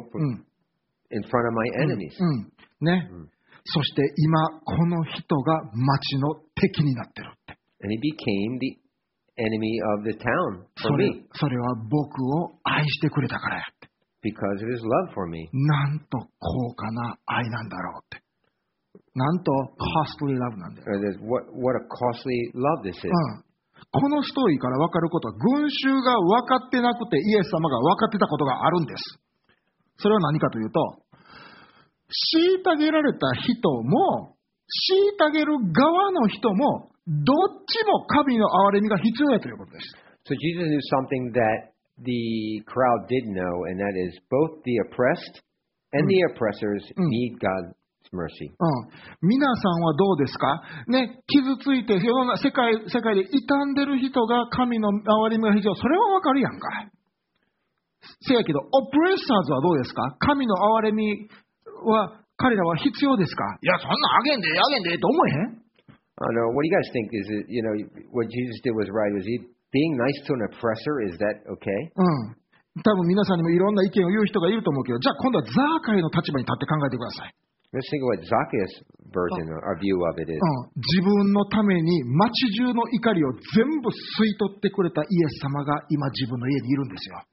in front of my enemies. ね。そして今、この人が町の敵になってるって。 And he became the enemy of the town for me. それは僕を愛してくれたからやって。 Because of his love for me. なんと高価な愛なんだろうって。なんと costly love なんだよ。 What a costly love this is. このストーリーから分かることは、群衆が分かってなくてイエス様が分かってたことがあるんです。それは何かというと、虐げられた人も、虐げる側の人も、どっちも神の憐れみが必要だということです。 So Jesus knew something that the crowd didn't know, and that is both the oppressed and the oppressors need God's mercy. 皆さんはどうですかね、傷ついて世界で傷んでる人が神の憐れみが必要。それはわかるやんか。せやけど、オプレッサーズはどうですか。神の憐れみは彼らは必要ですか。いや、そんなあげんでと思えへん。 What do you guys think? Is it, what Jesus did was right? Was he being nice to an oppressor? Is that okay? 多分皆さんにもいろんな意見を言う人がいると思うけど、じゃあ今度はザーカイの立場に立って考えてください。 Let's think of what Zacchaeus' version or view of it is. 自分のために町中の怒りを全部吸い取ってくれたイエス様が今自分の家にいるんですよ。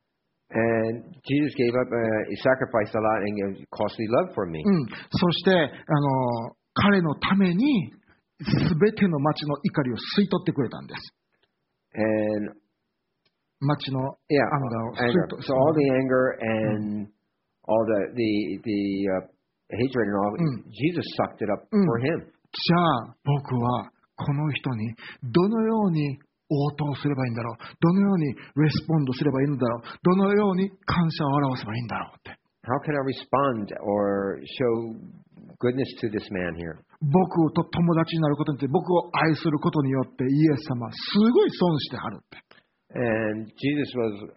And Jesus gave up, he sacrificed a lot and gave costly love for me. そして彼のためにすべての町の怒りを吸い取ってくれたんです。 And 町の anger. So all the anger and all the hatred and all, Jesus sucked it up for him. じゃあ僕はこの人にどのように応答すればいいんだろう。どのようにレスポンドすればいいんだろう。どのように感謝を表せばいいんだろうって。 How can I respond or show goodness to this man here? 僕と友達になることによって、僕を愛することによってイエス様すごい損してはるって。 And Jesus was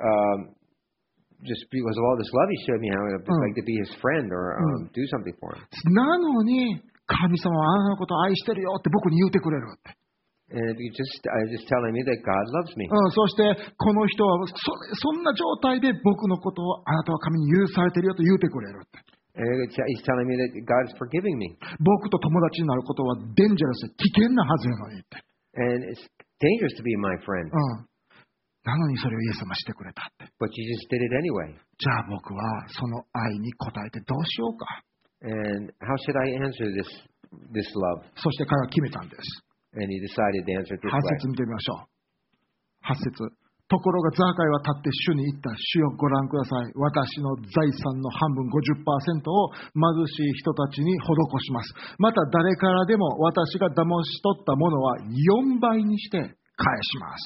just because of all this love he showed me, how I'd like to be his friend or do something for him. なのに、神様はあなたのことを愛してるよって僕に言うてくれるって。 And I just telling me that God loves me. そしてこの人はそんな状態で僕のことをあなたは神に許されてるよと言うてくれるって。 And he's telling me that God is forgiving me. 僕と友達になることはデンジャラスで危険なはずやのにって。 And it's dangerous to be my friend. なのにそれをイエス様してくれたって。 But Jesus did it anyway. じゃあ僕はその愛に応えてどうしようか。 And how should I answer this love? そして彼は決めたんです。 And he decided to answer it this way. 8節見てみましょう。8節。ところがザーカイは立って主に言った。主よご覧ください。私の財産の半分 50% を貧しい人たちに施します。また誰からでも私が騙し取ったものは4倍にして返します。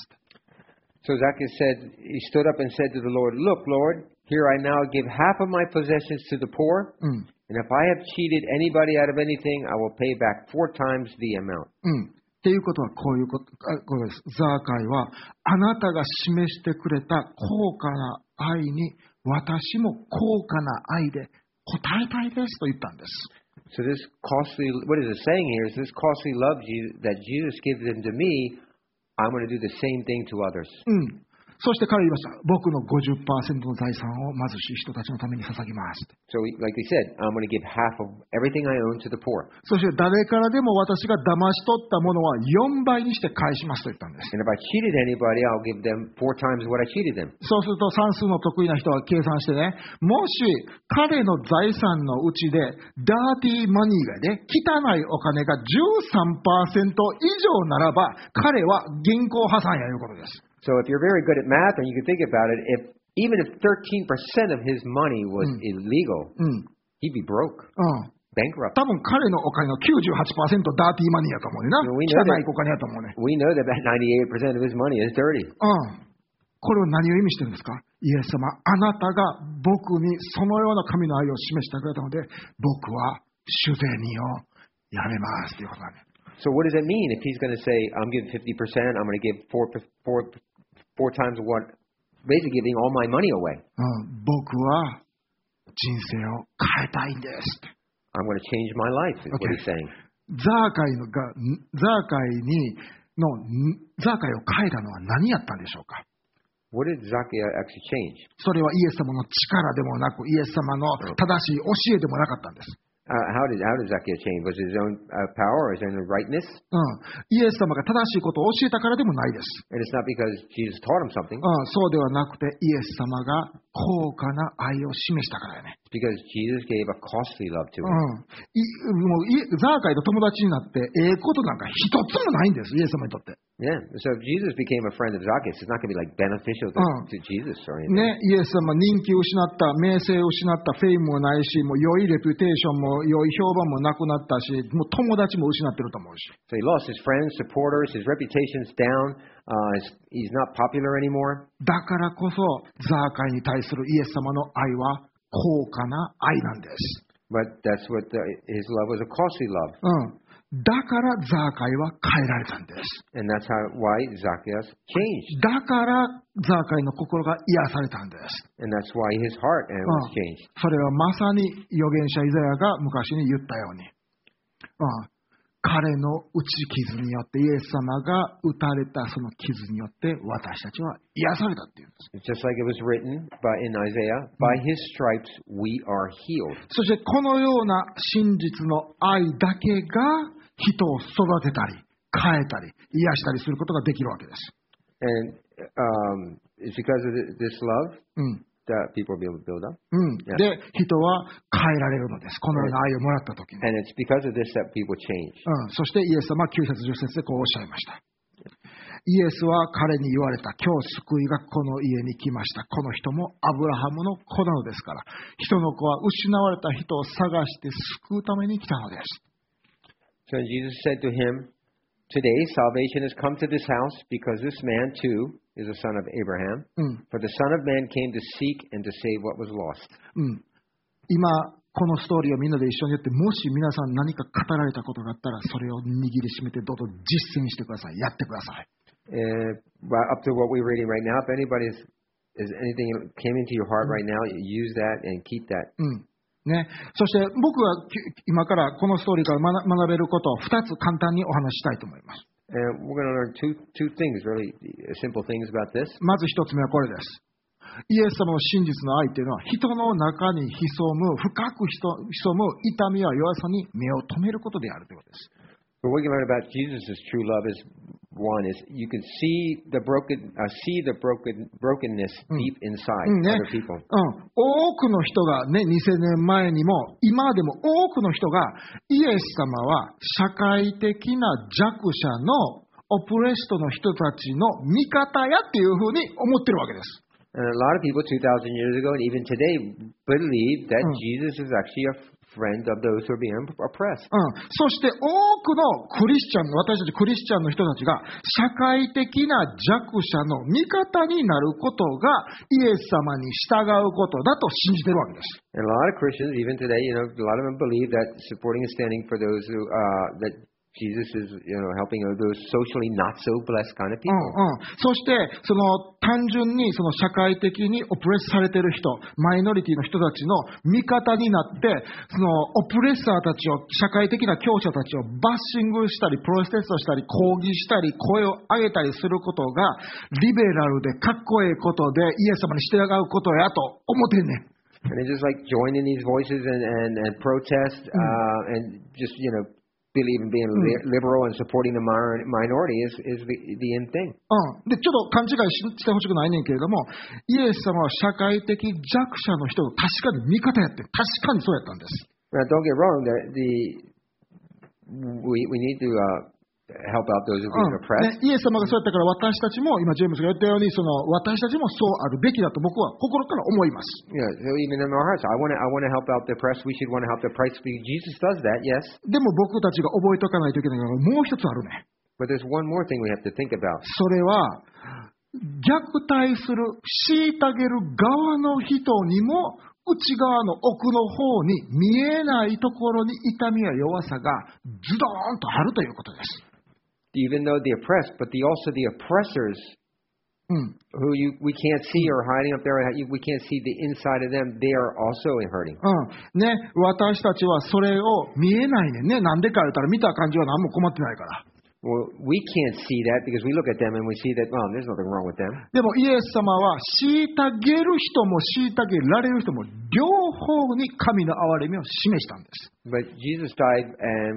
So Zacchaeus said, he stood up and said to the Lord, Look, Lord, here I now give half of my possessions to the poor, and if I have cheated anybody out of anything, I will pay back 4 times the amount. っていうことはこういうことです。ザーカイはあなたが示してくれた高価な愛に私も高価な愛で応えたいですと言ったんです。 So this costly, what is it saying here is this costly love that Jesus gives them to me, I'm going to do the same thing to others. そして彼は言いました。僕の 50% の財産を貧しい人たちのために捧げます。 So, like we said, I'm going to give half of everything I own to the poor. そして誰からでも私が騙し取ったものは4倍にして返しますと言ったんです。 And if I cheated anybody, I'll give them 4 times what I cheated them. そうすると算数の得意な人は計算してね、もし彼の財産のうちでダーティーマニーがね、汚いお金が 13% 以上ならば彼は銀行破産やいうことです。 So if you're very good at math and you can think about it, even if 13% of his money was illegal, he'd be broke, bankrupt. 多分彼のお金の 98% ダーティーマニーやと思うねな。汚いお金やと思うね。 We know that 98% of his money is dirty. これは何を意味してるんですか？イエス様、あなたが僕にそのような神の愛を示してくれたので、僕は主税人をやめますということなんです。 So what does it mean if he's going to say, I'm giving 50%, I'm going to give 4 times what, basically giving all my money away. 僕は人生を変えたいんです。 I'm going to change my life, is what he's saying. ザーカイを変えたのは何やったんでしょうか？ What did Zacchaeus actually change? それはイエス様の力でもなく、イエス様の正しい教えでもなかったんです。 How did Zacchaeus change? Was it his own power or his own rightness? イエス様が正しいことを教えたからでもないです。 And it's not because Jesus taught him something. そうではなくて、イエス様が高価な愛を示したからやね。 It's because Jesus gave a costly love to him. もうザーカイと友達になってことなんか一つもないんです、イエス様にとって。 Yeah, so if Jesus became a friend of Zacchaeus, it's not going to be like beneficial to Jesus or anything. ね、イエス様人気を失った、名声を失った、フェイムもないし、もう良いレピュテーションも良い評判もなくなったし、もう友達も失ってると思うし。 So he lost his friends, supporters, his reputation's down. He's not popular anymore. だからこそザーカイに対するイエス様の愛は高価な愛なんです。 But that's what his love was, a costly love. だからザーカイは変えられたんです。 And that's why Zacchaeus changed. だからザーカイの心が癒されたんです。 And that's why his heart was changed. それはまさに預言者イザヤが昔に言ったように、彼の打ち傷によって、イエス様が打たれたその傷によって私たちは癒されたっていうんです。 Just like it was written in Isaiah, by his stripes we are healed. そしてこのような真実の愛だけが人を育てたり変えたり癒したりすることができるわけです。 And it's because of this love that people will be able to build up. で、人は変えられるのです。このような愛をもらったときに。 And it's because of this that people change. そしてイエス様は9節10節でこうおっしゃいました。イエスは彼に言われた。今日救いがこの家に来ました。この人もアブラハムの子なのですから。人の子は失われた人を探して救うために来たのです。 So Jesus said to him, Today salvation has come to this house because this man too is a son of Abraham. For the Son of Man came to seek and to save what was lost. 今このストーリーをみんなで一緒にやって、もし皆さん何か語られたことがあったら、それを握りしめてどうぞ実践してください。やってください。 Up to what we're reading right now, if anybody's is anything came into your heart right now, use that and keep that. ね、そして僕は今からこのストーリーから学べることを2つ簡単にお話ししたいと思います。 And we're going to learn two things, really simple things about this. まず一つ目はこれです。イエス様の真実の愛というのは人の中に潜む深く潜む痛みや弱さに目を留めることであるということです。 But what we can learn about Jesus' true love is one is you can see the brokenness deep inside other people. 多くの人がね、2000年前にも今でも多くの人がイエス様は社会的な弱者のオプレストの人たちの味方やっていうふうに思ってるわけです。 And a lot of people 2,000 years ago and even today believe that Jesus is actually a friend of those who are being oppressed. そして多くのクリスチャン、私たちクリスチャンの人たちが社会的な弱者の味方になることがイエス様に従うことだと信じているわけです。 And a lot of Christians, even today, a lot of them believe that supporting and standing for those who that Jesus is, helping those socially not so blessed kind of people. そしてその単純にその社会的にオプレスされている人、マイノリティの人たちの味方になって、そのオプレッサーたちを、社会的な強者たちをバッシングしたり、プロテストしたり、抗議したり、声を上げたりすることがリベラルでかっこいいことでイエス様に従うことやと思ってんねん。 And they just like join in these voices and protest and just believe in being liberal and supporting the minority is the end thing. でちょっと勘違いしてほしくないねんけれども、イエス様は社会的弱者の人を確かに味方やって、確かにそうやったんです。 Now, don't get wrong. We need to help out those who are oppressed. イエス様がそうやったから私たちも今ジェームズが言ったように私たちもそうあるべきだと僕は心から思います。 Yeah, so even in our hearts, I want to help out the oppressed. We should want to help the oppressed. Jesus does that, yes. でも僕たちが覚えておかないといけないのがもう一つあるね。 But there's one more thing we have to think about. それは虐待する、虐げる側の人にも内側の奥の方に見えないところに痛みや弱さがズドーンとあるということです。 Even though the oppressed, but also the oppressors who we can't see are hiding up there. We can't see the inside of them. They are also hurting. ね、私たちはそれを見えないねんね。なんでか言ったら見た感じは何も困ってないから。 Well, we can't see that because we look at them and we see that, well, there's nothing wrong with them. でもイエス様は虐げる人も虐げられる人も両方に神の憐れみを示したんです。 But Jesus died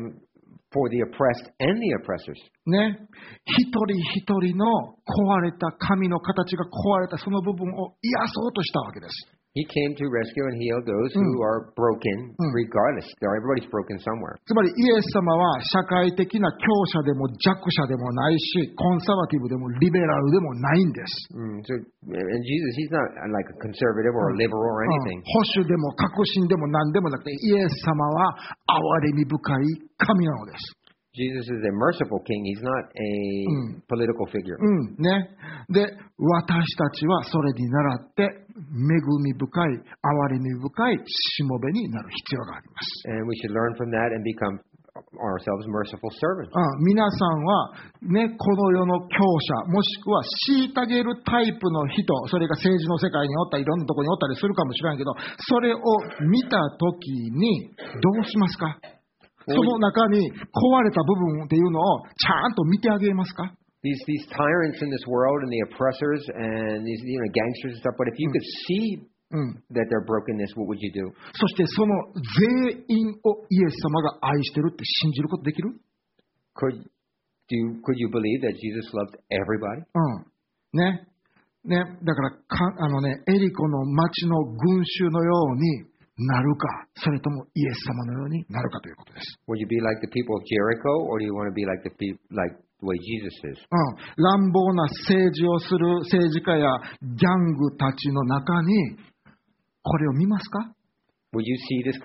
for the oppressed and the oppressors. ね、一人一人の壊れた神の形が壊れたその部分を癒そうとしたわけです。 He came to rescue and heal those who are broken, regardless. Everybody's broken somewhere. つまりイエス様は社会的な強者でも弱者でもないし、コンサバティブでもリベラルでもないんです。 And Jesus, he's not like a conservative or a liberal or anything. 保守でも革新でも何でもなくて、イエス様は憐れみ深い神なのです。 Jesus is a merciful king. He's not a political figure. ね。で、私たちはそれに倣って恵み深い、憐れみ深いしもべになる必要があります。 And we should learn from that and become ourselves merciful servants. 皆さんはね、この世の強者もしくは虐げるタイプの人、それが政治の世界におったりいろんなところにおったりするかもしれないけど、それを見たときにどうしますか？その中に壊れた部分っていうのをちゃんと見てあげますか？ These tyrants in this world and the oppressors and these gangsters and stuff. But if you could see that their brokenness, what would you do? そしてその全員をイエス様が愛してるって信じることできる？ Could you believe that Jesus loved everybody? ね、だからエリコの町の群衆のようになるか、それともイエス様のようになるかということです。 Would you be like the people of Jericho, or do you want to be like the way Jesus is? 乱暴な政治をする政治家やギャングたちの中にこれを見ますか？ Would you see this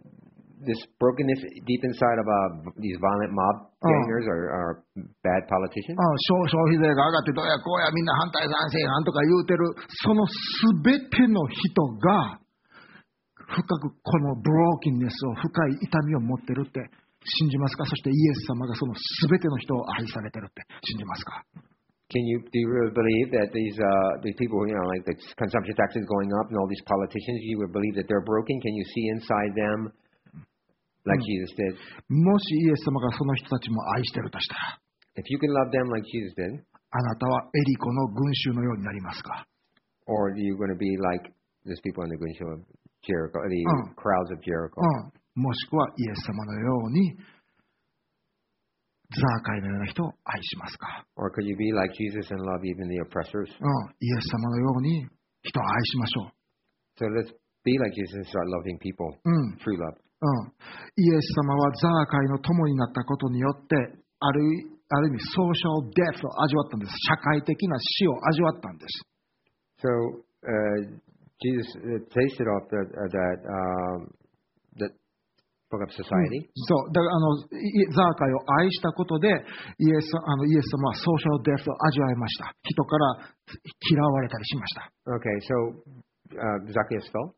brokenness deep inside of these violent mob gangers or bad politicians? 消費税が上がってどうやこうやみんな反対賛成なんとか言うてるそのすべての人が深くこのブローキンネスを深い痛みを持ってるって信じますか？そしてイエス様がその全ての人を愛されてるって信じますか？ do you really believe that these people, like the consumption tax is going up and all these politicians, you would believe that they're broken? Can you see inside them like Jesus did? もしイエス様がその人たちも愛してるとしたら、 If you can love them like Jesus did, あなたはエリコの群衆のようになりますか？ or are you going to be like these people in the Gunshul of Jericho, the crowds of Jericho? もしくはイエス様のようにザーカイのような人を愛しますか？ Or could you be like Jesus and love even the oppressors? イエス様のように人を愛しましょう。 So let's be like Jesus and start loving people. True love. イエス様はザーカイの友になったことによってある意味ソーシャルデスを味わったんです。社会的な死を味わったんです。 So Jesus tasted off that book of society. そうだからザーカイを愛したことでイエス様はソーシャルデスを味わいました。人から嫌われたりしました。 Okay, so Zacchaeus felt?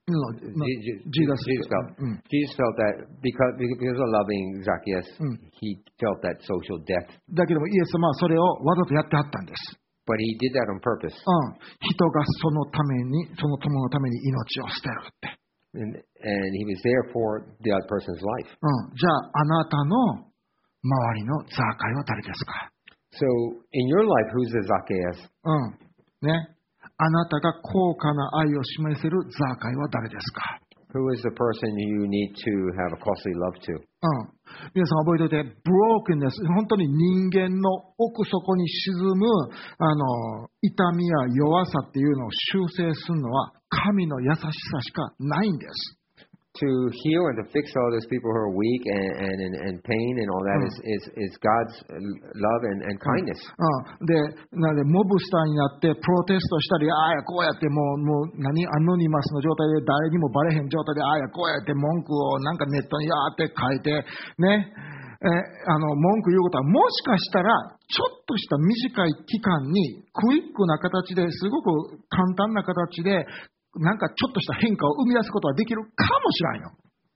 Jesus felt. Jesus felt that because of loving Zacchaeus, he felt that social death. だけどもイエス様はそれをわざとやってはったんです。 But he did that on purpose. 人がそのためにその友のために命を捨てるって。 And he was there for the other person's life. じゃああなたの周りのザーカイは誰ですか？ So in your life, who's the Zacchaeus? ね。あなたが高価な愛を示せるザーカイは誰ですか？ Who is the person you need to have a costly love to? 皆さん覚えておいて、brokenness、本当に人間の奥底に沈む痛みや弱さっていうのを修正するのは神の優しさしかないんです。 To heal and to fix all those people who are weak and pain and all that is God's love and kindness. なのでモブスターになってプロテストしたり、こうやってもうアノニマスの状態で誰にもバレへん状態でこうやって文句をなんかネットにって書いてね、文句言うことはもしかしたらちょっとした短い期間にクイックな形ですごく簡単な形でなんかちょっとした変化を生み出すことができるかもしれないの。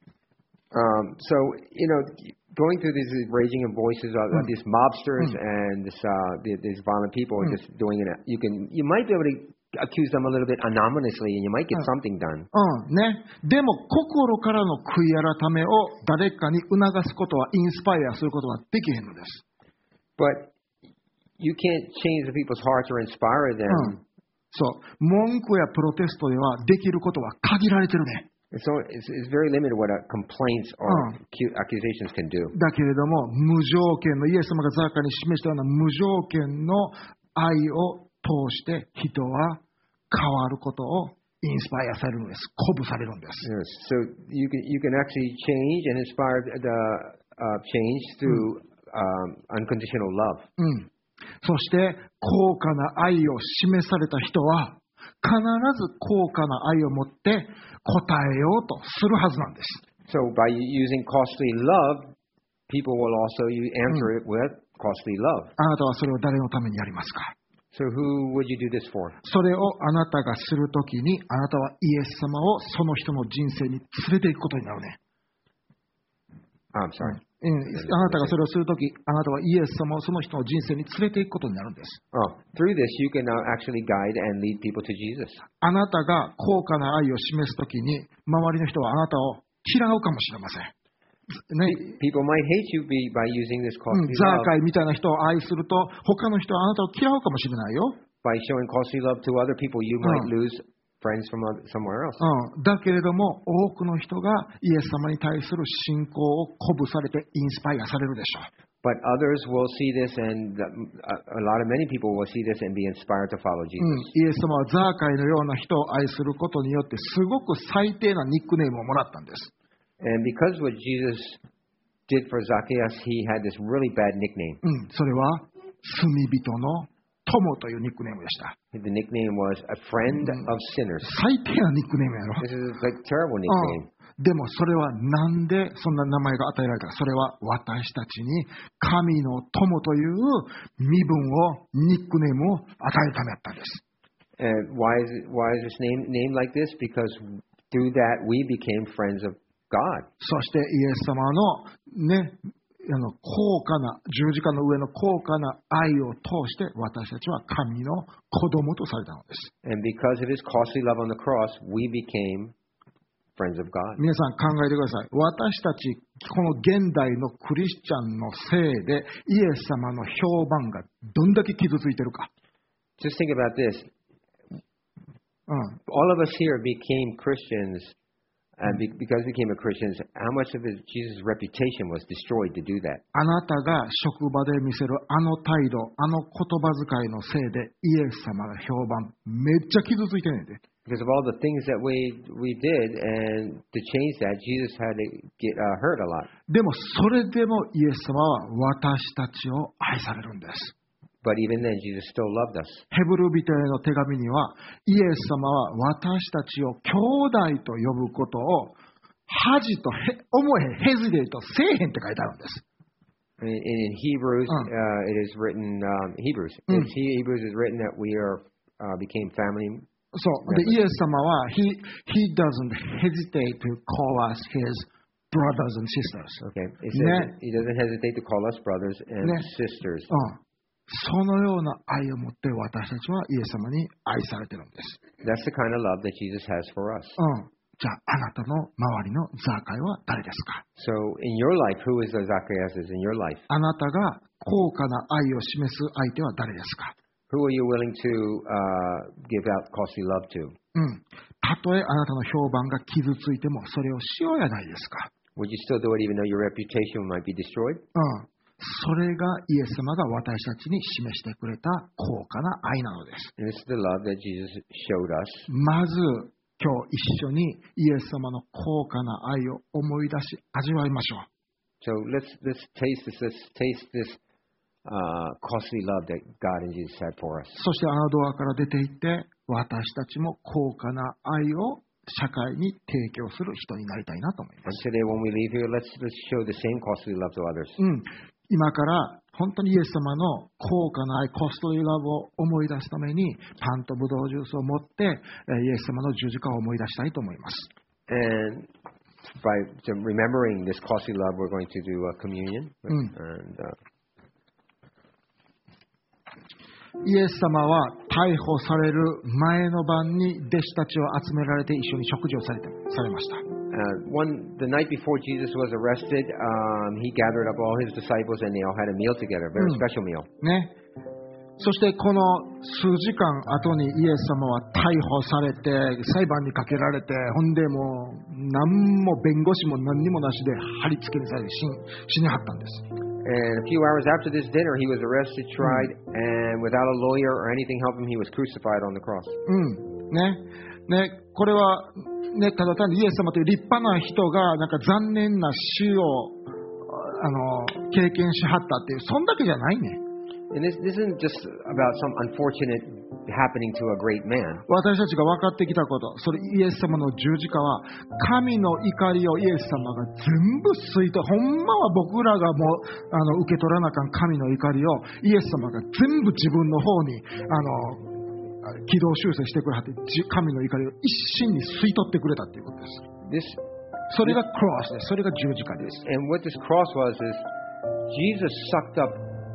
So, going through these raging voices of these mobsters and these violent people just doing it, you might be able to accuse them a little bit anonymously and you might get something done. ね。でも心からの悔い改めを誰かに促すことはインスパイアすることはできへんのです。 But you can't change the people's hearts or inspire them. そう、文句やプロテストではできることは限られてるね。 So it's very limited what complaints or accusations can do. だけれども無条件のイエス様がザーカイに示したような無条件の愛を通して人は変わることをインスパイアされるんです。鼓舞されるんです。 Yes. So you can actually change and inspire the change through unconditional love. そして高価な愛を示された人は必ず高価な愛を持って答えようとするはずなんです。 So by using costly love, people will also answer it with costly love. あなたはそれを誰のためにやりますか？ So who would you do this for? それをあなたがするときにあなたはイエス様をその人の人生に連れていくことになるね。 I'm sorry. あなたがそれをするとき、あなたはイエス様をその人の人生に連れていくことになるんです。 Through this, you can actually guide and lead people to Jesus. あなたが高価な愛を示すときに、周りの人はあなたを嫌うかもしれません。ね、 People might hate you by using this costly love. ザーカイみたいな人を愛すると、他の人はあなたを嫌うかもしれないよ。 By showing costly love to other people, you might lose friends from somewhere else. だけれども多くの人がイエス様に対する信仰を鼓舞されてインスパイアされるでしょう。 But others will see this, and many people will see this and be inspired to follow Jesus. イエス様はザーカイのような人を愛することによってすごく最低なニックネームをもらったんです。 And because what Jesus did for Zacchaeus, he had this really bad nickname. それは罪人の友というニックネームでした。 The nickname was a friend of sinners. 最低なニックネームやろ。 This is like a terrible nickname. でもそれはなんでそんな名前が与えられたか。それは私たちに神の友という身分を、ニックネームを与えるためだったんです。 And why is this name like this? Because through that we became friends of God. そしてイエス様のね、 高価な、十字架の上の高価な愛を通して私たちは神の子供とされたのです。 And because of his costly love on the cross, we became friends of God. 皆さん考えてください。私たち、この現代のクリスチャンのせいでイエス様の評判がどんだけ傷ついてるか。 Just think about this. All of us here became Christians, and because we became Christians, how much of Jesus' reputation was destroyed to do that? あなたが職場で見せるあの態度、あの言葉遣いのせいでイエス様の評判めっちゃ傷ついてるんで。 Because of all the things that we did, and to change that, Jesus had to get hurt a lot. でもそれでもイエス様は私たちを愛されるんです。 But even then, Jesus still loved us. ヘブル人への手紙には、イエス様は私たちを兄弟と呼ぶことを恥と思えへん、ヘジデイとせえへんって書いてあるんです。 In Hebrews, it is written. Hebrews is written that we became family. そうで、イエス様は he doesn't hesitate to call us his brothers and sisters. Okay, he doesn't hesitate to call us brothers and sisters. そのような愛を持って私たちはイエス様に愛されているんです。 That's the kind of love that Jesus has for us. じゃあ、あなたの周りのザーカイは誰ですか？ So, in your life, who is the Zacchaeus in your life? あなたが高価な愛を示す相手は誰ですか？ Who are you willing to give out costly love to? たとえあなたの評判が傷ついてもそれをしようやないですか？ Would you still do it even though your reputation might be destroyed? それがイエス様が私たちに示してくれた高価な愛なのです。 And this is the love that Jesus showed us. まず今日一緒にイエス様の高価な愛を思い出し味わいましょう。 So let's taste this costly love that God and Jesus had for us. そしてあのドアから出て行って私たちも高価な愛を社会に提供する人になりたいなと思います。 And today when we leave here, let's show the same costly love to others. 今から本当にイエス様の高価な愛、コストリーラブを思い出すためにパンとブドウジュースを持ってイエス様の十字架を思い出したいと思います。 And by remembering this costly love, we're going to do a communion. And, イエス様は逮捕される前の晩に弟子たちを集められて一緒に食事をされました。 The night before Jesus was arrested, he gathered up all his disciples and they all had a meal together, a very special meal. ね。そしてこの数時間後にイエス様は逮捕されて裁判にかけられて、ほんでもう何も弁護士も何にもなしで貼り付けにされて死にはったんです。 And a few hours after this dinner, he was arrested, tried, and without a lawyer or anything helping him, he was crucified on the cross. ね、これは、ね、ただ単にイエス様という立派な人がなんか残念な死を経験しはったっていう、そんだけじゃないね。 And this isn't just about some unfortunate happening to a great man. 私たちが分かってきたこと、それイエス様の十字架は神の怒りをイエス様が全部吸い取る。ほんまは僕らがもう受け取らなあかん神の怒りをイエス様が全部自分の方に軌道修正してくれはって、神の怒りを一身に吸い取ってくれたということです。それがクロスです。それが十字架です。 And what this cross was is Jesus sucked up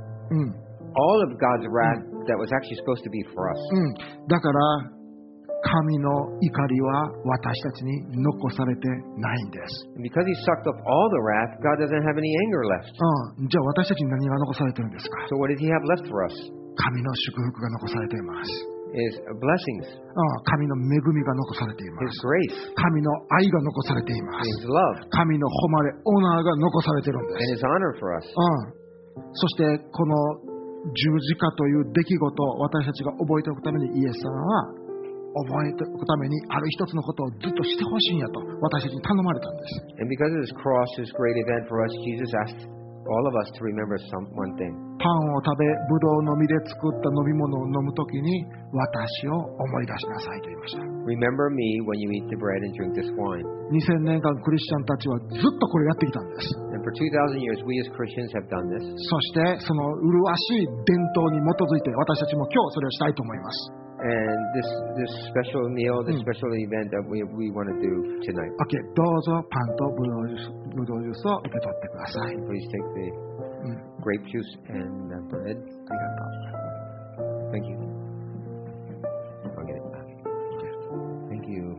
all of God's wrath that was actually supposed to be for us. だから神の怒りは私たちに残されてないんです。 Because he sucked up all the wrath, God doesn't have any anger left. じゃあ私たちに何が残されてるんですか？ So what does he have left for us? 神の祝福が残されています。 Is blessings. 神の恵みが残されています。 His grace. 神の愛が残されています。 His love. 神の誉れ、オナーが残されているんです。 And his honor for us. そしてこの十字架という出来事を私たちが覚えておくためにイエス様は覚えておくためにある一つのことをずっとしてほしいんやと私たちに頼まれたんです。 And because of this cross, this great event for us, Jesus asked all of us to remember one thing. パンを食べ、ブドウの実で作った飲み物を飲むときに私を思い出しなさいと言いました。 Remember me when you eat the bread and drink this wine. 2000年間クリスチャンたちはずっとこれやってきたんです。 And for 2,000 years, we as Christians have done this. そしてその麗しい伝統に基づいて私たちも今日それをしたいと思います。 this special meal, this special event that we want to do tonight. OK、どうぞパンとブドウジュースを受け取ってください。 Please take the grape juice and the bread. ありがとう。 Thank you. I'll get it back. Thank you.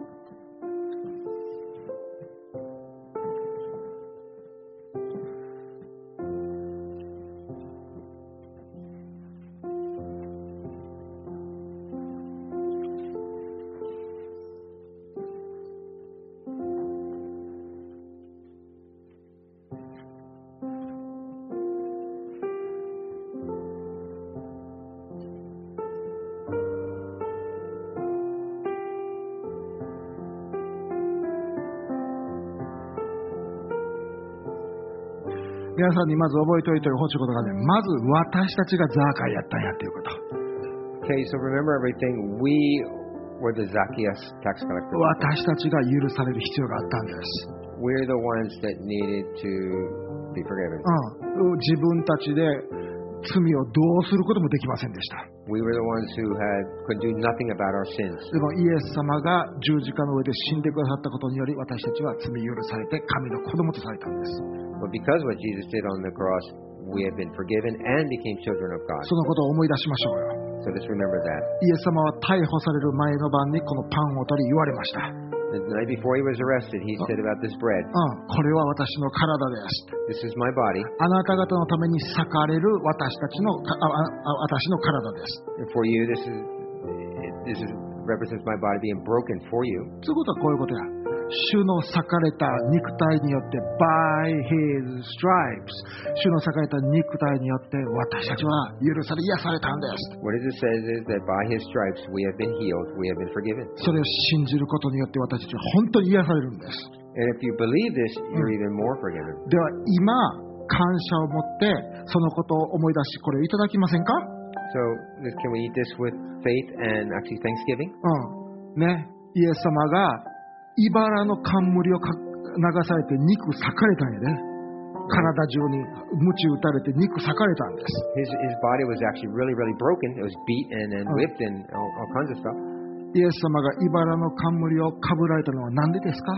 皆さんにまず覚えておいてほしいことがね、まず私たちがザーカイやったんやっていうこと。 Okay, so remember everything. We were the Zacchaeus tax collector. 私たちが許される必要があったんです。 We're the ones that needed to be forgiven. 自分たちで罪をどうすることもできませんでした。 We were the ones who could do nothing about our sins. でもイエス様が十字架の上で死んでくださったことにより、私たちは罪許されて神の子供とされたんです。 But because what Jesus did on the cross, we have been forgiven and became children of God. そのことを思い出しましょうよ。 So just remember that. イエス様は逮捕される前の晩にこのパンを取り言われました。 The night before he was arrested, he said about this bread, これは私の体です。 This is my body. あなた方のために裂かれる私の体です。 And for you, this represents my body being broken for you. ということはこういうことや。主の裂かれた肉体によって by his stripes 主の裂かれた肉体によって私たちは許され癒されたんです。 What it says is that by his stripes we have been healed, we have been forgiven. それを信じることによって私たちは本当に癒されるんです。 And if you believe this, you're even more forgiven. では今感謝を持ってそのことを思い出しこれをいただきませんか？ So can we eat this with faith and actually thanksgiving? ね、イエス様が茨の冠を流されて肉裂かれたんやね。体中に鞭打たれて肉裂かれたんです。 His body was actually really, really broken. It was beaten and whipped and all kinds of stuff. イエス様が茨の冠をかぶられたのは何でですか？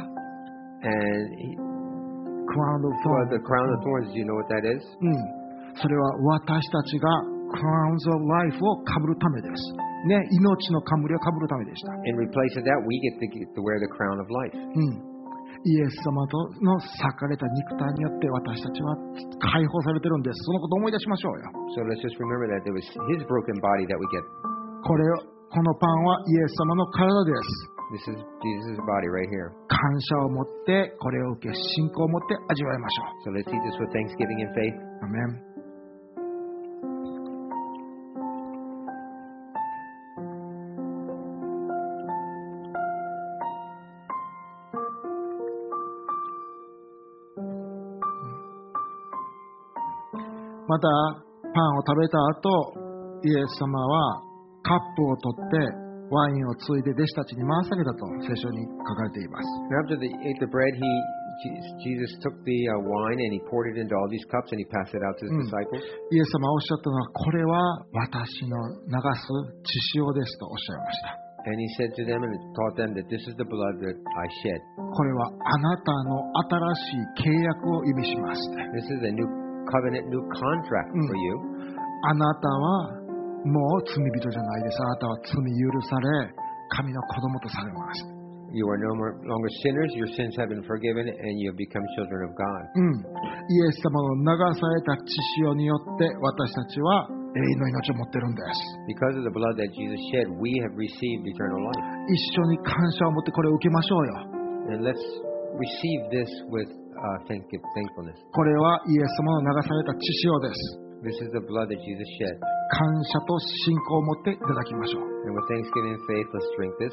And Crown of Thorns. the crown of thorns, do you know what that is? それは私たちが Crowns of Life をかぶるためです。ね、命の冠をかぶるためでした。 In replace of that, we get to wear the crown of life. イエス様との裂かれた肉体によって私たちは解放されてるんです。そのことを思い出しましょうよ。 So let's just remember that it was his broken body that we get. このパンはイエス様の体です。 This is Jesus' body right here. 感謝を持ってこれを受け信仰を持って味わいましょ So let's eat this with thanksgiving and faith. う。アメン。またパンを食べた後、イエス様はカップを取ってワインをついで弟子たちに回されたと聖書に書かれています。 And after they ate the bread, Jesus took the wine and he poured it into all these cups and he passed it out to his disciples. イエス様はおっしゃったのは、これは私の流す血潮ですとおっしゃいました。 And he said to them and taught them that this is the blood that I shed. これはあなたの新しい契約を意味します。 This is a new covenant, new contract for you. あなたはもう罪人じゃないです。あなたは罪許され、神の子供とされます。 You are no longer sinners. Your sins have been forgiven and you have become children of God. イエス様の流された血潮によって私たちは永遠の命を持ってるんです。 Because of the blood that Jesus shed, we have received eternal life. 一緒に感謝を持ってこれを受けましょうよ。 And let's receive this with thankfulness. これはイエス様の流された血潮です。 This is the blood that Jesus shed. 感謝と信仰を持っていただきましょう。 And with thanksgiving and faith, let's drink this.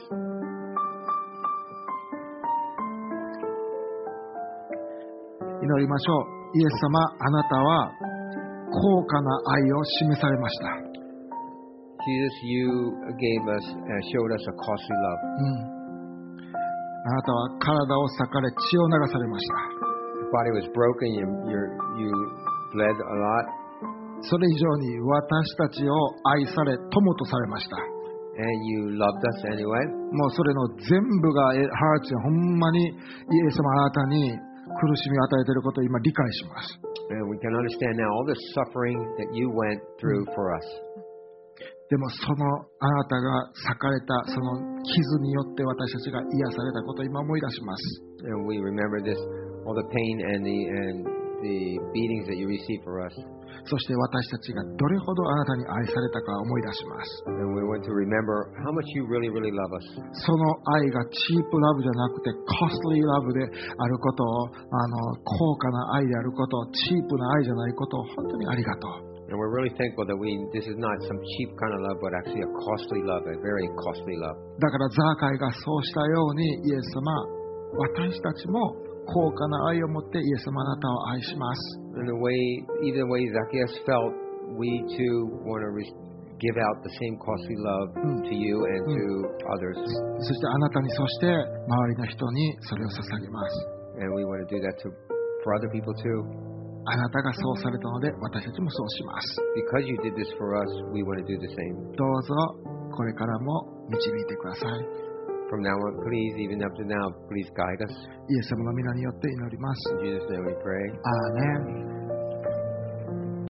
祈りましょう。イエス様、あなたは高価な愛を示されました。 Jesus, you showed us a costly love. あなたは体を裂かれ血を流されました。 Your body was broken. You bled a lot. それ以上に私たちを愛され友とされました。 And you loved us anyway. もうそれの全部がハーツほんまにイエス様あなたに苦しみを与えていることを今理解します。 And we can understand now all the suffering that you went through for us. でもそのあなたが裂かれたその傷によって私たちが癒されたことを今思い出します。 And we remember this, all the pain and the beatings that you received for us. そして私たちがどれほどあなたに愛されたか思い出します。 And we want to remember how much you really, really love us. その愛がチープラブじゃなくてコストリーラブであることを、高価な愛であることを、チープな愛じゃないことを本当にありがとう。 And we're really thankful that this is not some cheap kind of love, but actually a costly love, a very costly love. だからザーカイがそうしたように、イエス様、私たちも高価な愛を持ってイエス様あなたを愛します。 And even the way Zacchaeus felt, we too want to give out the same costly love to you and to others. そしてあなたに、そして周りの人にそれを捧げます。 And we want to do that for other people too. あなたがそうされたので私たちもそうします。 Because you did this for us, we want to do the same. どうぞこれからも導いてください。 From now on, please, even up to now, please guide us. イエス様の皆によって祈ります。 In Jesus' name we pray. アーメン。